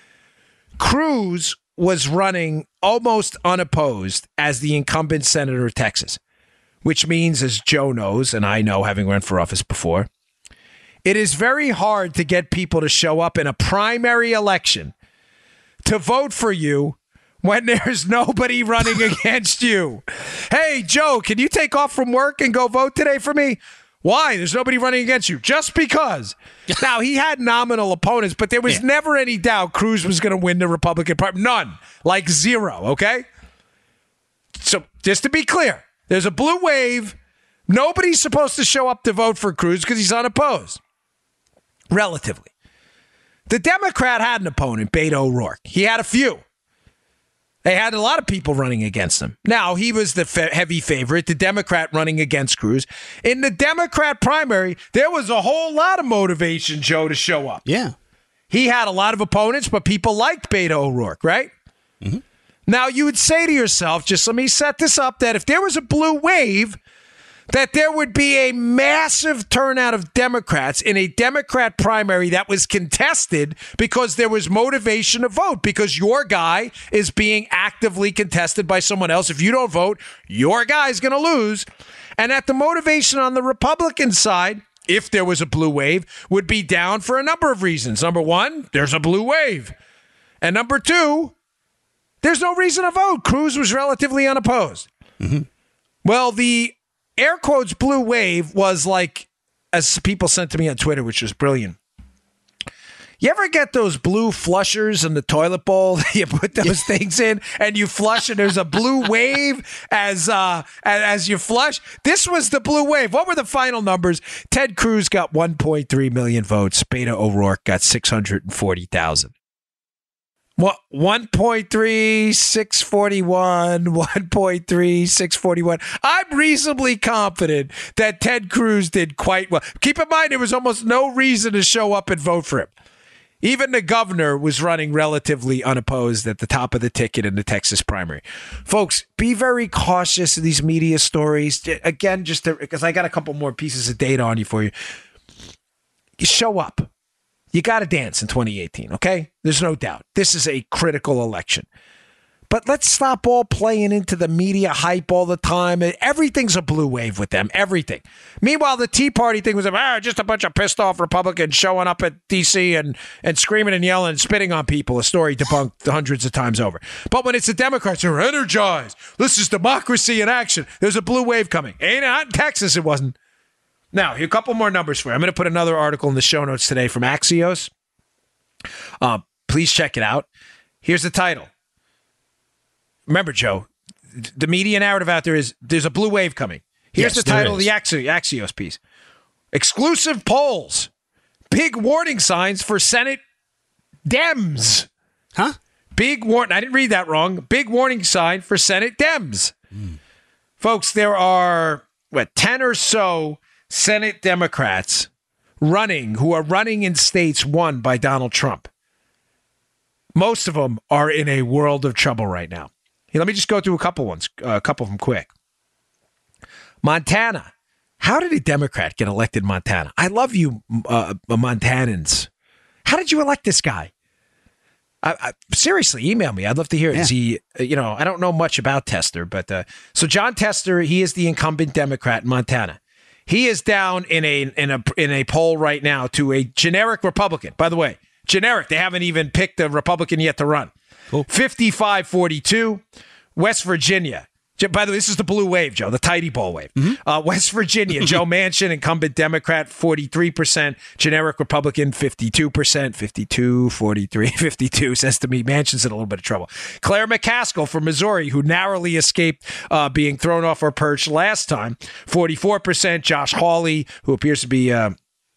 Cruz was running almost unopposed as the incumbent senator of Texas, which means, as Joe knows, and I know having run for office before, it is very hard to get people to show up in a primary election to vote for you when there's nobody running against you. Hey, Joe, can you take off from work and go vote today for me? Why? There's nobody running against you. Just because. Now, he had nominal opponents, but there was never any doubt Cruz was going to win the Republican Party. None. Like zero, okay? So, just to be clear, there's a blue wave. Nobody's supposed to show up to vote for Cruz because he's unopposed. Relatively. The Democrat had an opponent, Beto O'Rourke. He had a few. They had a lot of people running against him. Now, he was the heavy favorite, the Democrat running against Cruz. In the Democrat primary, there was a whole lot of motivation, Joe, to show up. Yeah. He had a lot of opponents, but people liked Beto O'Rourke, right? Mm-hmm. Now, you would say to yourself, just let me set this up, that if there was a blue wave, that there would be a massive turnout of Democrats in a Democrat primary that was contested because there was motivation to vote, because your guy is being actively contested by someone else. If you don't vote, your guy's going to lose. And that the motivation on the Republican side, if there was a blue wave, would be down for a number of reasons. Number one, there's a blue wave. And number two, there's no reason to vote. Cruz was relatively unopposed. Mm-hmm. Well, the air quotes blue wave was like, as people sent to me on Twitter, which was brilliant. You ever get those blue flushers in the toilet bowl? You put those things in and you flush and there's a blue wave as you flush. This was the blue wave. What were the final numbers? Ted Cruz got 1.3 million votes. Beto O'Rourke got 640,000. What, 1.3641, 1.3641. I'm reasonably confident that Ted Cruz did quite well. Keep in mind, there was almost no reason to show up and vote for him. Even the governor was running relatively unopposed at the top of the ticket in the Texas primary. Folks, be very cautious of these media stories. Again, just because I got a couple more pieces of data on you for you. You show up. You got to dance in 2018, okay? There's no doubt. This is a critical election. But let's stop all playing into the media hype all the time. Everything's a blue wave with them. Everything. Meanwhile, the Tea Party thing was just a bunch of pissed off Republicans showing up at D.C. and screaming and yelling and spitting on people. A story debunked hundreds of times over. But when it's the Democrats who are energized, this is democracy in action. There's a blue wave coming. Ain't it? Not in Texas, it wasn't. Now, here, a couple more numbers for you. I'm going to put another article in the show notes today from Axios. Please check it out. Here's the title. Remember, Joe, the media narrative out there is there's a blue wave coming. Here's the title of the Axios piece. Exclusive polls. Big warning signs for Senate Dems. Huh? Big warning. I didn't read that wrong. Big warning sign for Senate Dems. Folks, there are, 10 or so Senate Democrats who are running in states won by Donald Trump. Most of them are in a world of trouble right now. Here, let me just go through a couple of them quick. Montana. How did a Democrat get elected in Montana? I love you, Montanans. How did you elect this guy? Seriously, email me. I'd love to hear it. Yeah. Is he, I don't know much about Tester, but so John Tester, he is the incumbent Democrat in Montana. He is down in a poll right now to a generic Republican. By the way, generic. They haven't even picked a Republican yet to run. Cool. 55-42. West Virginia. By the way, this is the blue wave, Joe, the tidy ball wave. Mm-hmm. West Virginia, Joe Manchin, incumbent Democrat, 43%. Generic Republican, 52%. 52, 43, 52. Says to me, Manchin's in a little bit of trouble. Claire McCaskill from Missouri, who narrowly escaped being thrown off her perch last time, 44%. Josh Hawley, who appears to be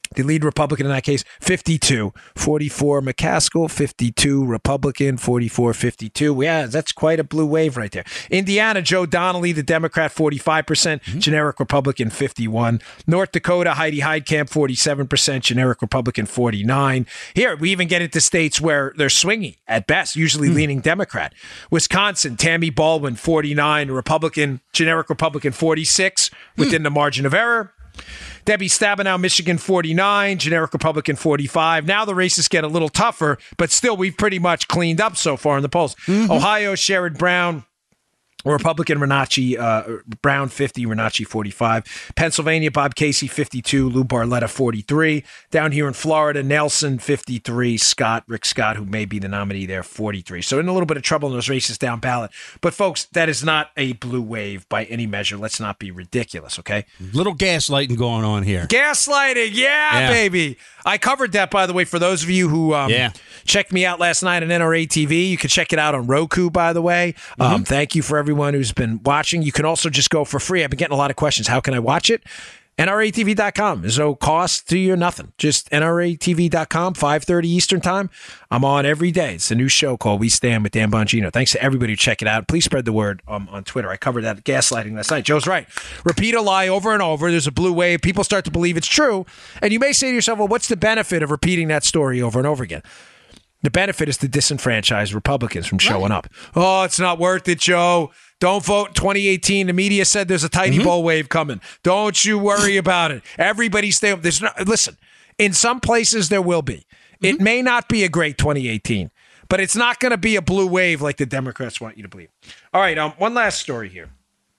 The lead Republican in that case, 52. 44 McCaskill, 52 Republican, 44-52. Yeah, that's quite a blue wave right there. Indiana, Joe Donnelly, the Democrat, 45%, generic Republican, 51. North Dakota, Heidi Heitkamp, 47%, generic Republican, 49. Here, we even get into states where they're swingy at best, usually leaning Democrat. Wisconsin, Tammy Baldwin, 49, Republican, generic Republican, 46, within the margin of error. Debbie Stabenow, Michigan, 49, generic Republican, 45. Now the races get a little tougher, but still we've pretty much cleaned up so far in the polls. Ohio, Sherrod Brown, Republican, Brown, 50, Renacci, 45. Pennsylvania, Bob Casey, 52, Lou Barletta, 43. Down here in Florida, Nelson, 53, Rick Scott, who may be the nominee there, 43. So in a little bit of trouble in those races down ballot. But folks, that is not a blue wave by any measure. Let's not be ridiculous, okay? Little gaslighting going on here. Gaslighting, yeah, baby. I covered that, by the way, for those of you who checked me out last night on NRA TV. You can check it out on Roku, by the way. Thank you for everyone who's been watching. You can also just go for free. I've been getting a lot of questions. How can I watch it? NRATV.com. There's no cost to you, nothing. Just NRATV.com, 5:30 Eastern Time. I'm on every day. It's a new show called We Stand with Dan Bongino. Thanks to everybody who check it out. Please spread the word on Twitter. I covered that gaslighting last night. Joe's right. Repeat a lie over and over. There's a blue wave. People start to believe it's true. And you may say to yourself, well, what's the benefit of repeating that story over and over again? The benefit is to disenfranchise Republicans from showing up. Oh, it's not worth it, Joe. Don't vote in 2018. The media said there's a tiny bull wave coming. Don't you worry about it. Everybody stay up. Listen, in some places there will be. It may not be a great 2018, but it's not going to be a blue wave like the Democrats want you to believe. All right, one last story here.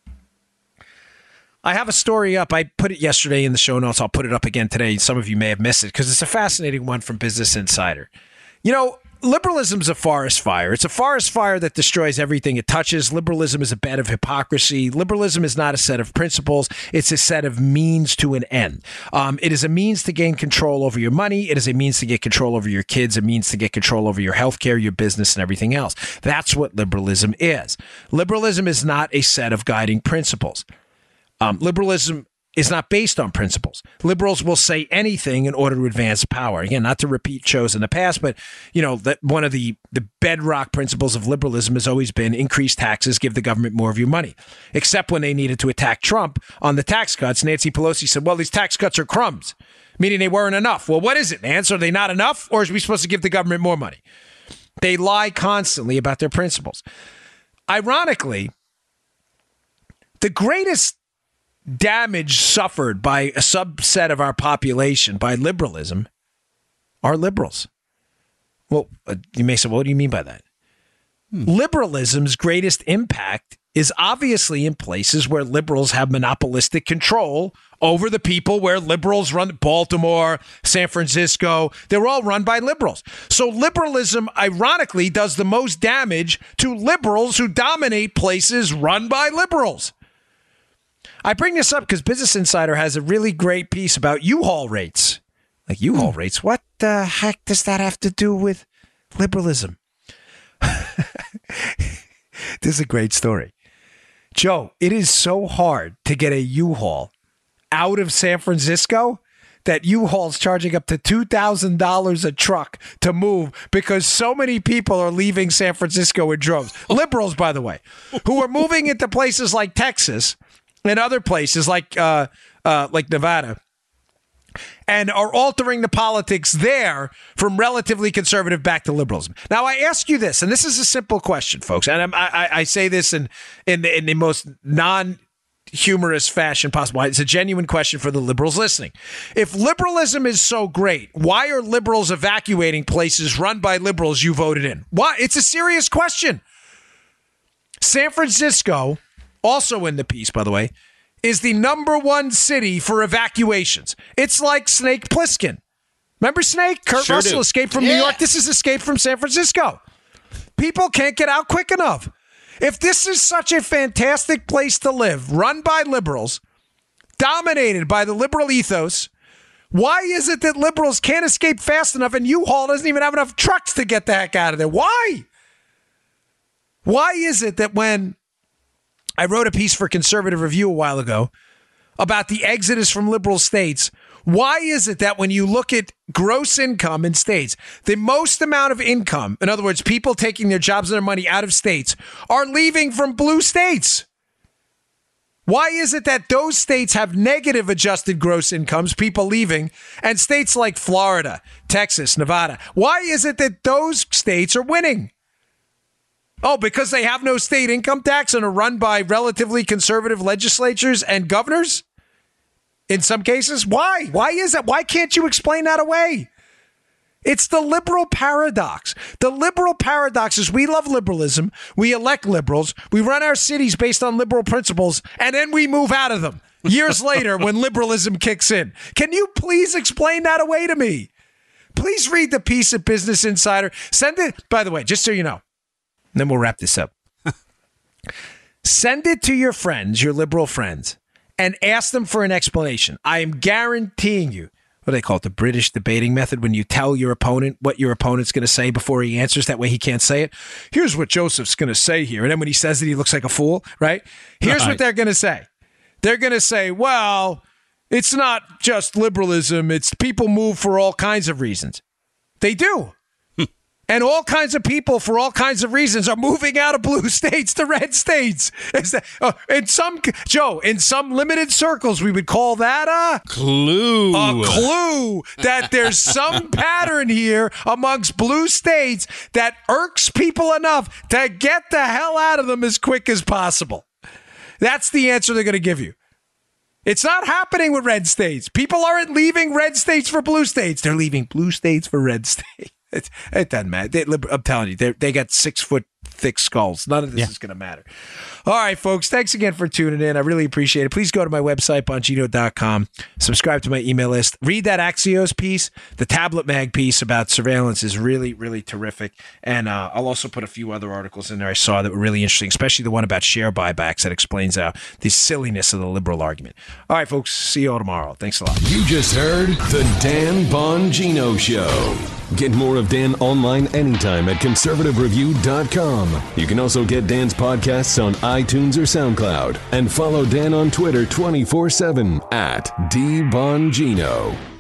I have a story up. I put it yesterday in the show notes. I'll put it up again today. Some of you may have missed it because it's a fascinating one from Business Insider. You know, liberalism's a forest fire. It's a forest fire that destroys everything it touches. Liberalism is a bed of hypocrisy. Liberalism is not a set of principles. It's a set of means to an end. It is a means to gain control over your money. It is a means to get control over your kids, a means to get control over your healthcare, your business, and everything else. That's what liberalism is. Liberalism is not a set of guiding principles. Liberalism is not based on principles. Liberals will say anything in order to advance power. Again, not to repeat shows in the past, but you know that one of the bedrock principles of liberalism has always been increase taxes, give the government more of your money. Except when they needed to attack Trump on the tax cuts, Nancy Pelosi said, well, these tax cuts are crumbs, meaning they weren't enough. Well, what is it, Nance? Are they not enough, or are we supposed to give the government more money? They lie constantly about their principles. Ironically, the greatest damage suffered by a subset of our population by liberalism are liberals. Well, you may say, well, what do you mean by that? Liberalism's greatest impact is obviously in places where liberals have monopolistic control over the people, where liberals run Baltimore, San Francisco. They're all run by liberals. So liberalism, ironically, does the most damage to liberals who dominate places run by liberals. I bring this up because Business Insider has a really great piece about U-Haul rates. Like U-Haul rates, what the heck does that have to do with liberalism? This is a great story. Joe, it is so hard to get a U-Haul out of San Francisco that U-Haul's charging up to $2,000 a truck to move because so many people are leaving San Francisco in droves. Liberals, by the way, who are moving into places like Texas and other places like Nevada, and are altering the politics there from relatively conservative back to liberalism. Now, I ask you this, and this is a simple question, folks, and I say this in the most non-humorous fashion possible. It's a genuine question for the liberals listening. If liberalism is so great, why are liberals evacuating places run by liberals you voted in? Why? It's a serious question. San Francisco, also in the piece, by the way, is the #1 city for evacuations. It's like Snake Plissken. Remember Snake? Kurt Russell escaped from New York. This is escape from San Francisco. People can't get out quick enough. If this is such a fantastic place to live, run by liberals, dominated by the liberal ethos, why is it that liberals can't escape fast enough and U-Haul doesn't even have enough trucks to get the heck out of there? Why? Why is it that when I wrote a piece for Conservative Review a while ago about the exodus from liberal states, Why is it that when you look at gross income in states, the most amount of income, in other words, people taking their jobs and their money out of states, are leaving from blue states? Why is it that those states have negative adjusted gross incomes, people leaving, and states like Florida, Texas, Nevada, why is it that those states are winning? Oh, because they have no state income tax and are run by relatively conservative legislatures and governors? In some cases, why? Why is that? Why can't you explain that away? It's the liberal paradox. The liberal paradox is we love liberalism, we elect liberals, we run our cities based on liberal principles, and then we move out of them years later when liberalism kicks in. Can you please explain that away to me? Please read the piece at Business Insider. Send it, by the way, just so you know, and then we'll wrap this up. Send it to your friends, your liberal friends, and ask them for an explanation. I am guaranteeing you, what do they call it, the British debating method, when you tell your opponent what your opponent's going to say before he answers, that way he can't say it. Here's what Joseph's going to say here. And then when he says it, he looks like a fool, right? Here's what they're going to say. They're going to say, well, it's not just liberalism. It's people move for all kinds of reasons. They do. And all kinds of people, for all kinds of reasons, are moving out of blue states to red states. In some limited circles, we would call that a clue. A clue that there's some pattern here amongst blue states that irks people enough to get the hell out of them as quick as possible. That's the answer they're going to give you. It's not happening with red states. People aren't leaving red states for blue states. They're leaving blue states for red states. It doesn't matter. I'm telling you, they got 6 foot thick skulls. None of this is going to matter. All right, folks. Thanks again for tuning in. I really appreciate it. Please go to my website, Bongino.com. Subscribe to my email list. Read that Axios piece. The Tablet Mag piece about surveillance is really, really terrific. And I'll also put a few other articles in there I saw that were really interesting, especially the one about share buybacks that explains the silliness of the liberal argument. All right, folks. See you all tomorrow. Thanks a lot. You just heard The Dan Bongino Show. Get more of Dan online anytime at conservativereview.com. You can also get Dan's podcasts on iTunes or SoundCloud. And follow Dan on Twitter 24/7 at DBongino.